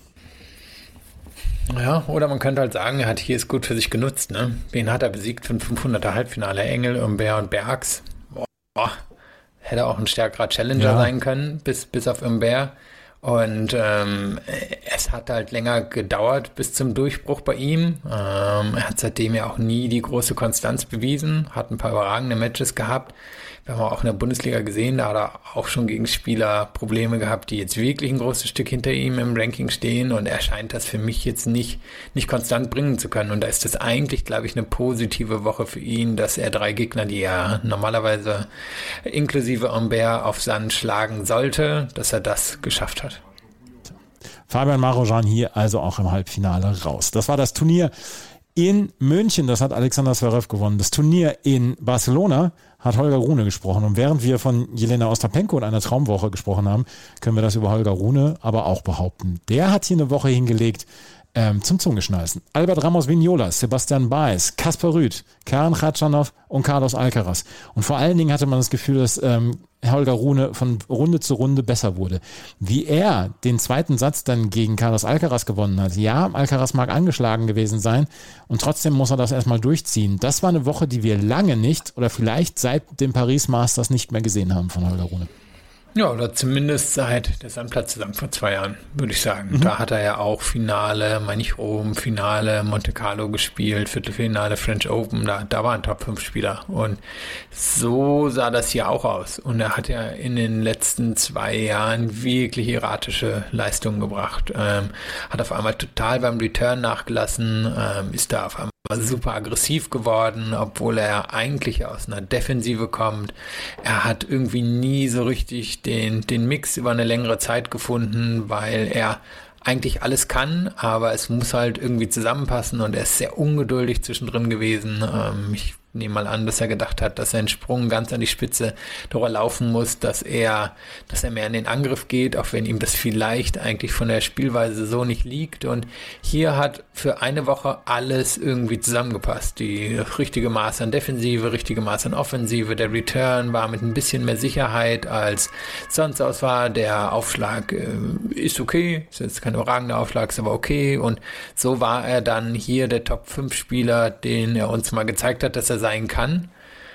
Ja, oder man könnte halt sagen, er hat hier es gut für sich genutzt. Ne? Wen hat er besiegt für ein 500er Halbfinale? Engel, Humbert und Bergs. Boah, hätte auch ein stärkerer Challenger sein können, bis auf Humbert. Und es hat halt länger gedauert bis zum Durchbruch bei ihm. Er hat seitdem ja auch nie die große Konstanz bewiesen, hat ein paar überragende Matches gehabt. Wir haben auch in der Bundesliga gesehen, da hat er auch schon gegen Spieler Probleme gehabt, die jetzt wirklich ein großes Stück hinter ihm im Ranking stehen und er scheint das für mich jetzt nicht konstant bringen zu können. Und da ist das eigentlich, glaube ich, eine positive Woche für ihn, dass er 3 Gegner, die er normalerweise inklusive Humbert auf Sand schlagen sollte, dass er das geschafft hat. Fabian Marozsan hier also auch im Halbfinale raus. Das war das Turnier in München, das hat Alexander Zverev gewonnen. Das Turnier in Barcelona hat Holger Rune gesprochen. Und während wir von Jelena Ostapenko in einer Traumwoche gesprochen haben, können wir das über Holger Rune aber auch behaupten. Der hat hier eine Woche hingelegt zum Zungeschnalzen. Albert Ramos Vignolas, Sebastian Baez, Kasper Rüth, Karen Khachanov und Carlos Alcaraz. Und vor allen Dingen hatte man das Gefühl, dass Holger Rune von Runde zu Runde besser wurde. Wie er den zweiten Satz dann gegen Carlos Alcaraz gewonnen hat. Ja, Alcaraz mag angeschlagen gewesen sein und trotzdem muss er das erstmal durchziehen. Das war eine Woche, die wir lange nicht oder vielleicht seit dem Paris Masters nicht mehr gesehen haben von Holger Rune. Ja, oder zumindest seit der Sandplatzsaison vor 2 Jahren, würde ich sagen. Da hat er ja auch Finale, meine ich, Rom, Finale Monte Carlo gespielt, Viertelfinale French Open, da waren Top-5-Spieler. Und so sah das hier auch aus. Und er hat ja in den letzten 2 Jahren wirklich erratische Leistungen gebracht. Hat auf einmal total beim Return nachgelassen, ist da auf einmal super aggressiv geworden, obwohl er eigentlich aus einer Defensive kommt. Er hat irgendwie nie so richtig den Mix über eine längere Zeit gefunden, weil er eigentlich alles kann, aber es muss halt irgendwie zusammenpassen und er ist sehr ungeduldig zwischendrin gewesen. Ich nehme mal an, dass er gedacht hat, dass er einen Sprung ganz an die Spitze darüber laufen muss, dass er mehr in den Angriff geht, auch wenn ihm das vielleicht eigentlich von der Spielweise so nicht liegt. Und hier hat für eine Woche alles irgendwie zusammengepasst. Die richtige Maß an Defensive, richtige Maß an Offensive, der Return war mit ein bisschen mehr Sicherheit als sonst aus war. Der Aufschlag ist okay, ist jetzt kein überragender Aufschlag, ist aber okay. Und so war er dann hier der Top-5-Spieler, den er uns mal gezeigt hat, dass er sein kann.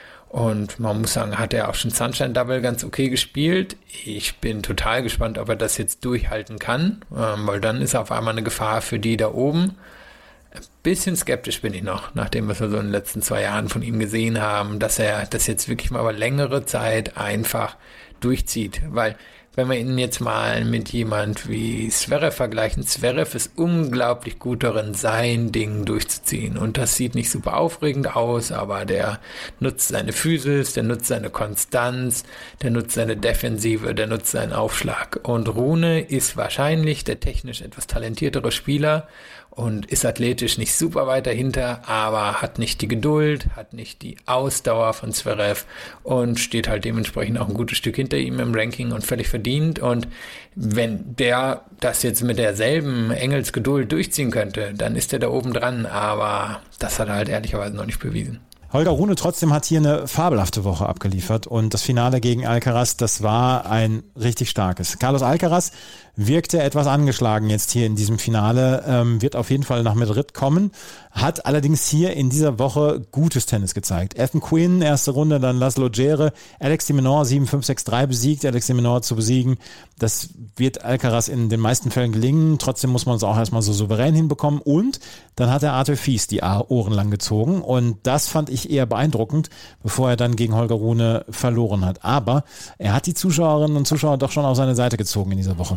Und man muss sagen, hat er auch schon Sunshine Double ganz okay gespielt. Ich bin total gespannt, ob er das jetzt durchhalten kann, weil dann ist er auf einmal eine Gefahr für die da oben. Ein bisschen skeptisch bin ich noch, nachdem was wir so in den letzten 2 Jahren von ihm gesehen haben, dass er das jetzt wirklich mal über längere Zeit einfach durchzieht, weil wenn wir ihn jetzt mal mit jemand wie Zverev vergleichen, Zverev ist unglaublich gut darin, sein Ding durchzuziehen. Und das sieht nicht super aufregend aus, aber der nutzt seine Physis, der nutzt seine Konstanz, der nutzt seine Defensive, der nutzt seinen Aufschlag. Und Rune ist wahrscheinlich der technisch etwas talentiertere Spieler und ist athletisch nicht super weit dahinter, aber hat nicht die Geduld, hat nicht die Ausdauer von Zverev und steht halt dementsprechend auch ein gutes Stück hinter ihm im Ranking und völlig verdient. Und wenn der das jetzt mit derselben Engelsgeduld durchziehen könnte, dann ist er da oben dran, aber das hat er halt ehrlicherweise noch nicht bewiesen. Holger Rune trotzdem hat hier eine fabelhafte Woche abgeliefert und das Finale gegen Alcaraz, das war ein richtig starkes. Carlos Alcaraz wirkte etwas angeschlagen jetzt hier in diesem Finale, wird auf jeden Fall nach Madrid kommen, hat allerdings hier in dieser Woche gutes Tennis gezeigt. Ethan Quinn, erste Runde, dann Laszlo Djere, Alex de Minaur 7-5-6-3 besiegt, Alex de Minaur zu besiegen. Das wird Alcaraz in den meisten Fällen gelingen, trotzdem muss man es auch erstmal so souverän hinbekommen und dann hat er Arthur Fies die Ohren lang gezogen und das fand ich eher beeindruckend, bevor er dann gegen Holger Rune verloren hat. Aber er hat die Zuschauerinnen und Zuschauer doch schon auf seine Seite gezogen in dieser Woche.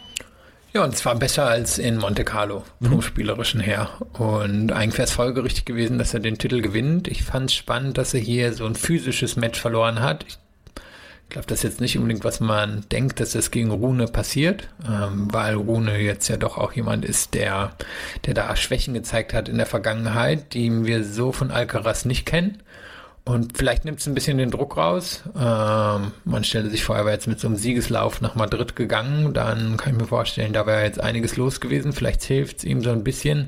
Ja, und zwar besser als in Monte Carlo, vom Spielerischen her. Und eigentlich wäre es folgerichtig gewesen, dass er den Titel gewinnt. Ich fand es spannend, dass er hier so ein physisches Match verloren hat. Ich glaube, das ist jetzt nicht unbedingt, was man denkt, dass das gegen Rune passiert, weil Rune jetzt ja doch auch jemand ist, der da Schwächen gezeigt hat in der Vergangenheit, die wir so von Alcaraz nicht kennen. Und vielleicht nimmt es ein bisschen den Druck raus. Man stellte sich vor, er wäre jetzt mit so einem Siegeslauf nach Madrid gegangen. Dann kann ich mir vorstellen, da wäre jetzt einiges los gewesen. Vielleicht hilft es ihm so ein bisschen.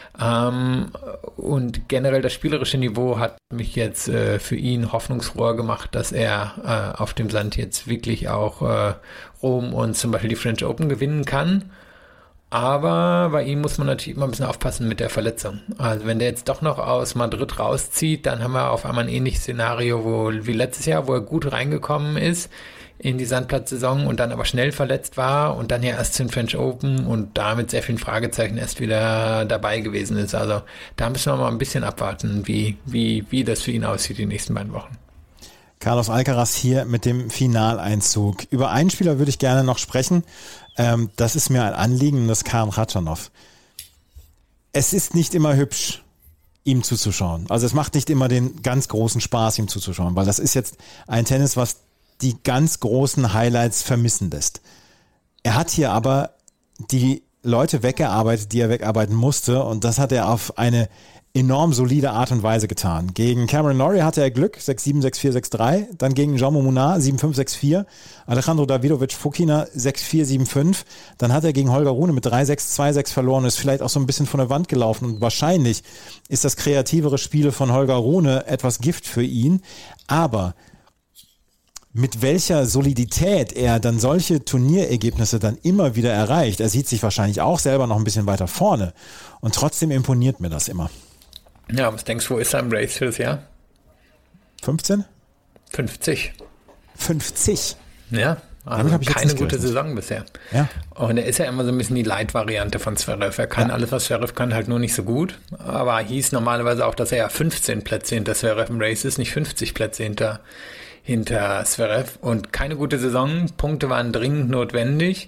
Und generell das spielerische Niveau hat mich jetzt für ihn hoffnungsfroher gemacht, dass er auf dem Sand jetzt wirklich auch Rom und zum Beispiel die French Open gewinnen kann. Aber bei ihm muss man natürlich immer ein bisschen aufpassen mit der Verletzung. Also wenn der jetzt doch noch aus Madrid rauszieht, dann haben wir auf einmal ein ähnliches Szenario wie letztes Jahr, wo er gut reingekommen ist in die Sandplatzsaison und dann aber schnell verletzt war und dann ja erst zum French Open und da mit sehr vielen Fragezeichen erst wieder dabei gewesen ist. Also da müssen wir mal ein bisschen abwarten, wie das für ihn aussieht die nächsten beiden Wochen. Carlos Alcaraz hier mit dem Finaleinzug. Über einen Spieler würde ich gerne noch sprechen. Das ist mir ein Anliegen, das ist Karen Khachanov. Es ist nicht immer hübsch, ihm zuzuschauen. Also es macht nicht immer den ganz großen Spaß, ihm zuzuschauen, weil das ist jetzt ein Tennis, was die ganz großen Highlights vermissen lässt. Er hat hier aber die Leute weggearbeitet, die er wegarbeiten musste und das hat er auf eine enorm solide Art und Weise getan. Gegen Cameron Norrie hatte er Glück, 6-7, 6-4, 6-3. Dann gegen Jaume Munar, 7-5, 6-4. Alejandro Davidovich Fokina, 6-4, 7-5. Dann hat er gegen Holger Rune mit 3-6, 2-6 verloren, ist vielleicht auch so ein bisschen von der Wand gelaufen. Und wahrscheinlich ist das kreativere Spiel von Holger Rune etwas Gift für ihn. Aber mit welcher Solidität er dann solche Turnierergebnisse dann immer wieder erreicht, er sieht sich wahrscheinlich auch selber noch ein bisschen weiter vorne. Und trotzdem imponiert mir das immer. Ja, was denkst du, wo ist er im Race für das Jahr? 15? 50. 50? Ja, Also keine gute Saison bisher. Ja. Und er ist ja immer so ein bisschen die Leitvariante von Zverev. Er kann alles, was Zverev kann, halt nur nicht so gut. Aber hieß normalerweise auch, dass er ja 15 Plätze hinter Zverev im Race ist, nicht 50 Plätze hinter Zverev. Und keine gute Saison. Punkte waren dringend notwendig.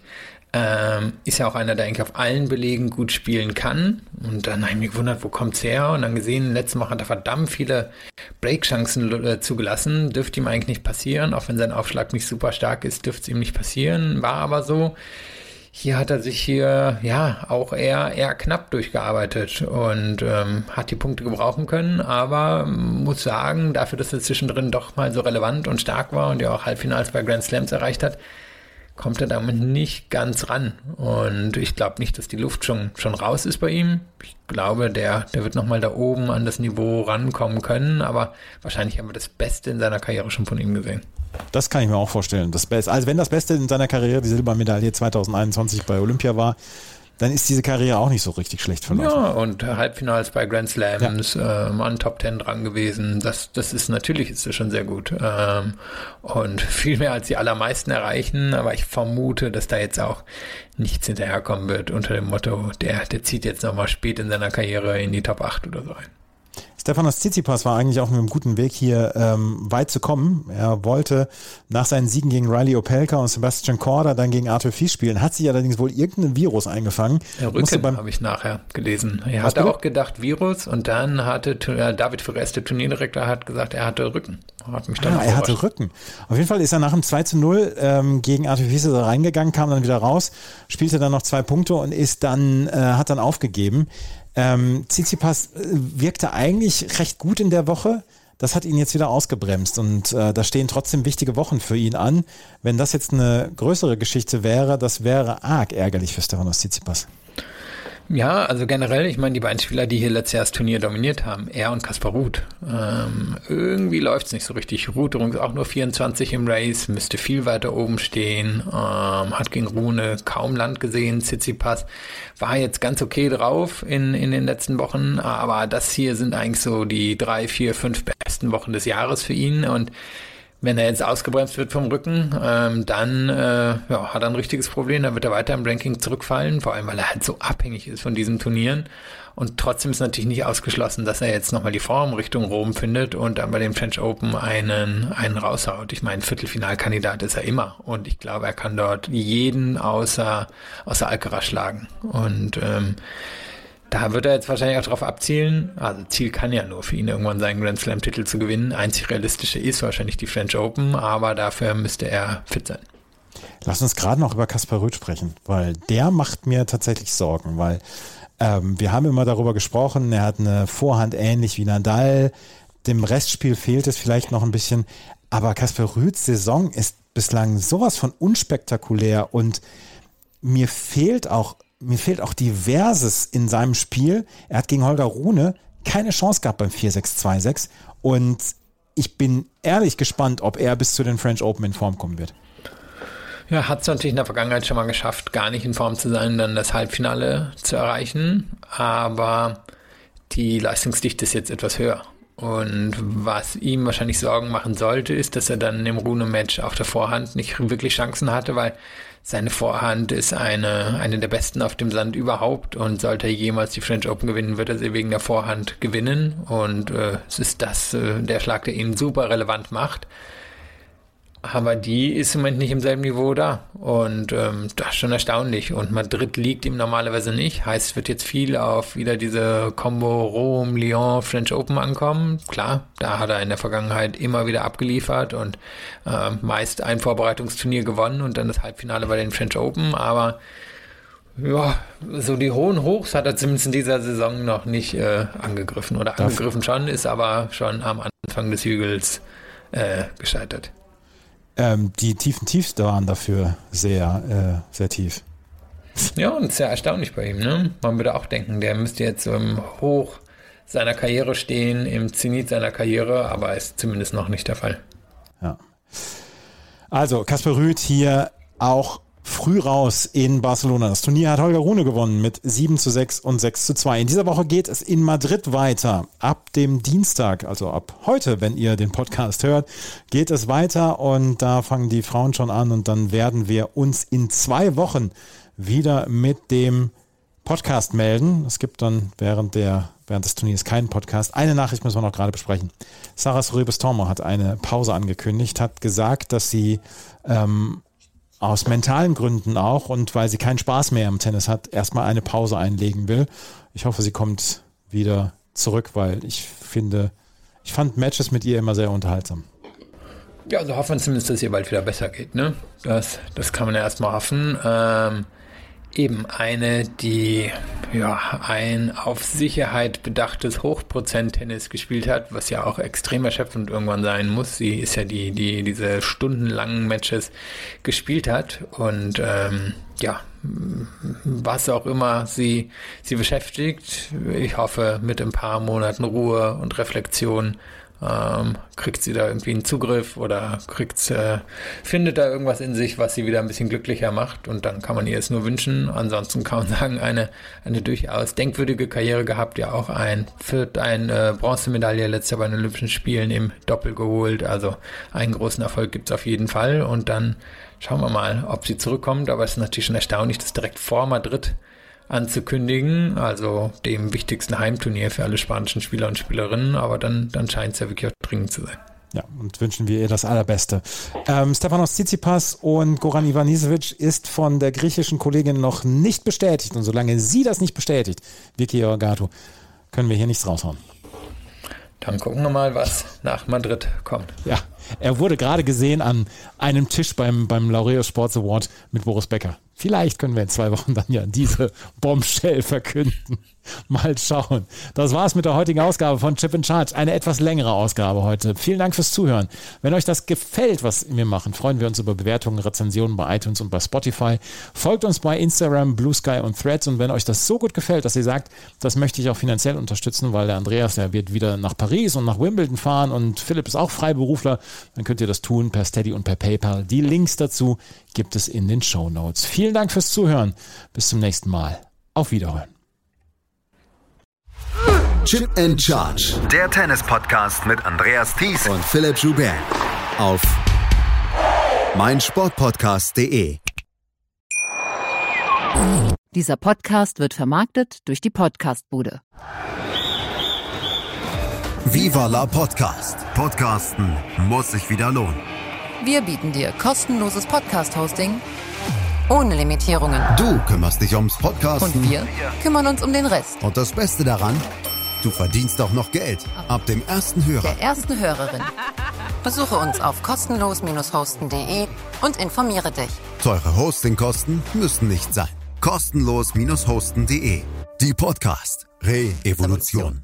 Ist ja auch einer, der eigentlich auf allen Belegen gut spielen kann. Und dann habe ich mich gewundert, wo kommt's her? Und dann gesehen, letztes Mal hat er verdammt viele Breakchancen zugelassen. Dürfte ihm eigentlich nicht passieren. Auch wenn sein Aufschlag nicht super stark ist, dürfte es ihm nicht passieren. War aber so. Hier hat er sich auch eher knapp durchgearbeitet und hat die Punkte gebrauchen können. Aber muss sagen, dafür, dass er zwischendrin doch mal so relevant und stark war und ja auch Halbfinals bei Grand Slams erreicht hat, kommt er damit nicht ganz ran. Und ich glaube nicht, dass die Luft schon raus ist bei ihm. Ich glaube, der wird nochmal da oben an das Niveau rankommen können, aber wahrscheinlich haben wir das Beste in seiner Karriere schon von ihm gesehen. Das kann ich mir auch vorstellen. Also wenn das Beste in seiner Karriere die Silbermedaille 2021 bei Olympia war, dann ist diese Karriere auch nicht so richtig schlecht verlaufen. Ja, und Halbfinals bei Grand Slams, an Top 10 dran gewesen, das ist natürlich ist das schon sehr gut. Und viel mehr als die allermeisten erreichen, aber ich vermute, dass da jetzt auch nichts hinterherkommen wird unter dem Motto, der zieht jetzt nochmal spät in seiner Karriere in die Top 8 oder so ein. Stefanos Tsitsipas war eigentlich auf einem guten Weg hier weit zu kommen. Er wollte nach seinen Siegen gegen Riley Opelka und Sebastian Korda dann gegen Arthur Fils spielen, hat sich allerdings wohl irgendein Virus eingefangen. Der Rücken habe ich nachher gelesen. Er hatte auch gedacht Virus und dann hatte David Ferres, der Turnierdirektor, hat gesagt, er hatte Rücken. Hat mich dann er hatte Rücken. Auf jeden Fall ist er nach dem 2:0 gegen Arthur Fils reingegangen, kam dann wieder raus, spielte dann noch 2 Punkte und hat dann aufgegeben. Tsitsipas wirkte eigentlich recht gut in der Woche. Das hat ihn jetzt wieder ausgebremst und da stehen trotzdem wichtige Wochen für ihn an. Wenn das jetzt eine größere Geschichte wäre, das wäre arg ärgerlich für Stefanos Tsitsipas. Ja, also generell, ich meine, die beiden Spieler, die hier letztes Jahr das Turnier dominiert haben, er und Kaspar Ruud, irgendwie läuft's nicht so richtig. Ruud übrigens auch nur 24 im Race, müsste viel weiter oben stehen, hat gegen Rune kaum Land gesehen. Tsitsipas war jetzt ganz okay drauf in den letzten Wochen, aber das hier sind eigentlich so die 3, 4, 5 besten Wochen des Jahres für ihn und wenn er jetzt ausgebremst wird vom Rücken, dann hat er ein richtiges Problem. Dann wird er weiter im Ranking zurückfallen, vor allem, weil er halt so abhängig ist von diesen Turnieren. Und trotzdem ist natürlich nicht ausgeschlossen, dass er jetzt nochmal die Form Richtung Rom findet und dann bei dem French Open einen raushaut. Ich meine, Viertelfinalkandidat ist er immer. Und ich glaube, er kann dort jeden außer Alcaraz schlagen. Und da wird er jetzt wahrscheinlich auch drauf abzielen. Also Ziel kann ja nur für ihn irgendwann seinen Grand Slam Titel zu gewinnen. Einzig realistische ist wahrscheinlich die French Open, aber dafür müsste er fit sein. Lass uns gerade noch über Kaspar Ruud sprechen, weil der macht mir tatsächlich Sorgen, weil wir haben immer darüber gesprochen, er hat eine Vorhand ähnlich wie Nadal, dem Restspiel fehlt es vielleicht noch ein bisschen, aber Kaspar Ruuds Saison ist bislang sowas von unspektakulär und mir fehlt auch Diverses in seinem Spiel. Er hat gegen Holger Rune keine Chance gehabt beim 4-6-2-6 und ich bin ehrlich gespannt, ob er bis zu den French Open in Form kommen wird. Ja, hat es natürlich in der Vergangenheit schon mal geschafft, gar nicht in Form zu sein, dann das Halbfinale zu erreichen, aber die Leistungsdichte ist jetzt etwas höher. Und was ihm wahrscheinlich Sorgen machen sollte, ist, dass er dann im Rune-Match auf der Vorhand nicht wirklich Chancen hatte, weil seine Vorhand ist eine der besten auf dem Sand überhaupt und sollte er jemals die French Open gewinnen, wird er sie wegen der Vorhand gewinnen und es ist der Schlag, der ihn super relevant macht. Aber die ist im Moment nicht im selben Niveau da und das ist schon erstaunlich und Madrid liegt ihm normalerweise nicht, heißt es wird jetzt viel auf wieder diese Combo Rom, Lyon, French Open ankommen, klar, da hat er in der Vergangenheit immer wieder abgeliefert und meist ein Vorbereitungsturnier gewonnen und dann das Halbfinale bei den French Open, aber ja, so die hohen Hochs hat er zumindest in dieser Saison noch nicht angegriffen oder angegriffen schon, ist aber schon am Anfang des Hügels gescheitert. Die tiefen Tiefs waren dafür sehr, sehr tief. Ja, und sehr erstaunlich bei ihm, ne? Man würde auch denken, der müsste jetzt so im Hoch seiner Karriere stehen, im Zenit seiner Karriere, aber ist zumindest noch nicht der Fall. Ja. Also, Kaspar Ruud hier auch früh raus in Barcelona. Das Turnier hat Holger Rune gewonnen mit 7:6 und 6:2. In dieser Woche geht es in Madrid weiter. Ab dem Dienstag, also ab heute, wenn ihr den Podcast hört, geht es weiter und da fangen die Frauen schon an und dann werden wir uns in 2 Wochen wieder mit dem Podcast melden. Es gibt dann während des Turniers keinen Podcast. Eine Nachricht müssen wir noch gerade besprechen. Sarah Sorribes-Tormo hat eine Pause angekündigt, hat gesagt, dass sie aus mentalen Gründen auch und weil sie keinen Spaß mehr im Tennis hat, erstmal eine Pause einlegen will. Ich hoffe, sie kommt wieder zurück, weil ich fand Matches mit ihr immer sehr unterhaltsam. Ja, also hoffen wir zumindest, dass es ihr bald wieder besser geht, ne? Das kann man ja erstmal hoffen. Eben eine, die ein auf Sicherheit bedachtes Hochprozent-Tennis gespielt hat, was ja auch extrem erschöpfend irgendwann sein muss. Sie ist ja die diese stundenlangen Matches gespielt hat und was auch immer sie beschäftigt. Ich hoffe, mit ein paar Monaten Ruhe und Reflexion kriegt sie da irgendwie einen Zugriff oder findet da irgendwas in sich, was sie wieder ein bisschen glücklicher macht und dann kann man ihr es nur wünschen. Ansonsten kann man sagen, eine durchaus denkwürdige Karriere gehabt, ja auch eine Bronzemedaille letztes Jahr bei den Olympischen Spielen im Doppel geholt, also einen großen Erfolg gibt es auf jeden Fall und dann schauen wir mal, ob sie zurückkommt, aber es ist natürlich schon erstaunlich, das direkt vor Madrid anzukündigen, also dem wichtigsten Heimturnier für alle spanischen Spieler und Spielerinnen, aber dann scheint es ja wirklich auch dringend zu sein. Ja, und wünschen wir ihr das Allerbeste. Stefanos Tsitsipas und Goran Ivanisevic ist von der griechischen Kollegin noch nicht bestätigt und solange sie das nicht bestätigt, Vicky Orgato, können wir hier nichts raushauen. Dann gucken wir mal, was nach Madrid kommt. Ja, er wurde gerade gesehen an einem Tisch beim Laureus Sports Award mit Boris Becker. Vielleicht können wir in 2 Wochen dann ja diese Bombshell verkünden. Mal schauen. Das war's mit der heutigen Ausgabe von Chip in Charge. Eine etwas längere Ausgabe heute. Vielen Dank fürs Zuhören. Wenn euch das gefällt, was wir machen, freuen wir uns über Bewertungen, Rezensionen bei iTunes und bei Spotify. Folgt uns bei Instagram, Blue Sky und Threads. Und wenn euch das so gut gefällt, dass ihr sagt, das möchte ich auch finanziell unterstützen, weil der Andreas, der wird wieder nach Paris und nach Wimbledon fahren und Philipp ist auch Freiberufler, dann könnt ihr das tun per Steady und per PayPal. Die Links dazu gibt es in den Shownotes. Vielen Dank fürs Zuhören. Bis zum nächsten Mal. Auf Wiederhören. Chip and Charge. Der Tennis-Podcast mit Andreas Thies und Philipp Joubert auf meinsportpodcast.de. Dieser Podcast wird vermarktet durch die Podcastbude. Viva la Podcast. Podcasten muss sich wieder lohnen. Wir bieten dir kostenloses Podcast-Hosting ohne Limitierungen. Du kümmerst dich ums Podcasten. Und wir kümmern uns um den Rest. Und das Beste daran, du verdienst auch noch Geld. Ab dem ersten Hörer. Der ersten Hörerin. Besuche uns auf kostenlos-hosten.de und informiere dich. Teure Hostingkosten müssen nicht sein. Kostenlos-hosten.de. Die Podcast Re-Evolution.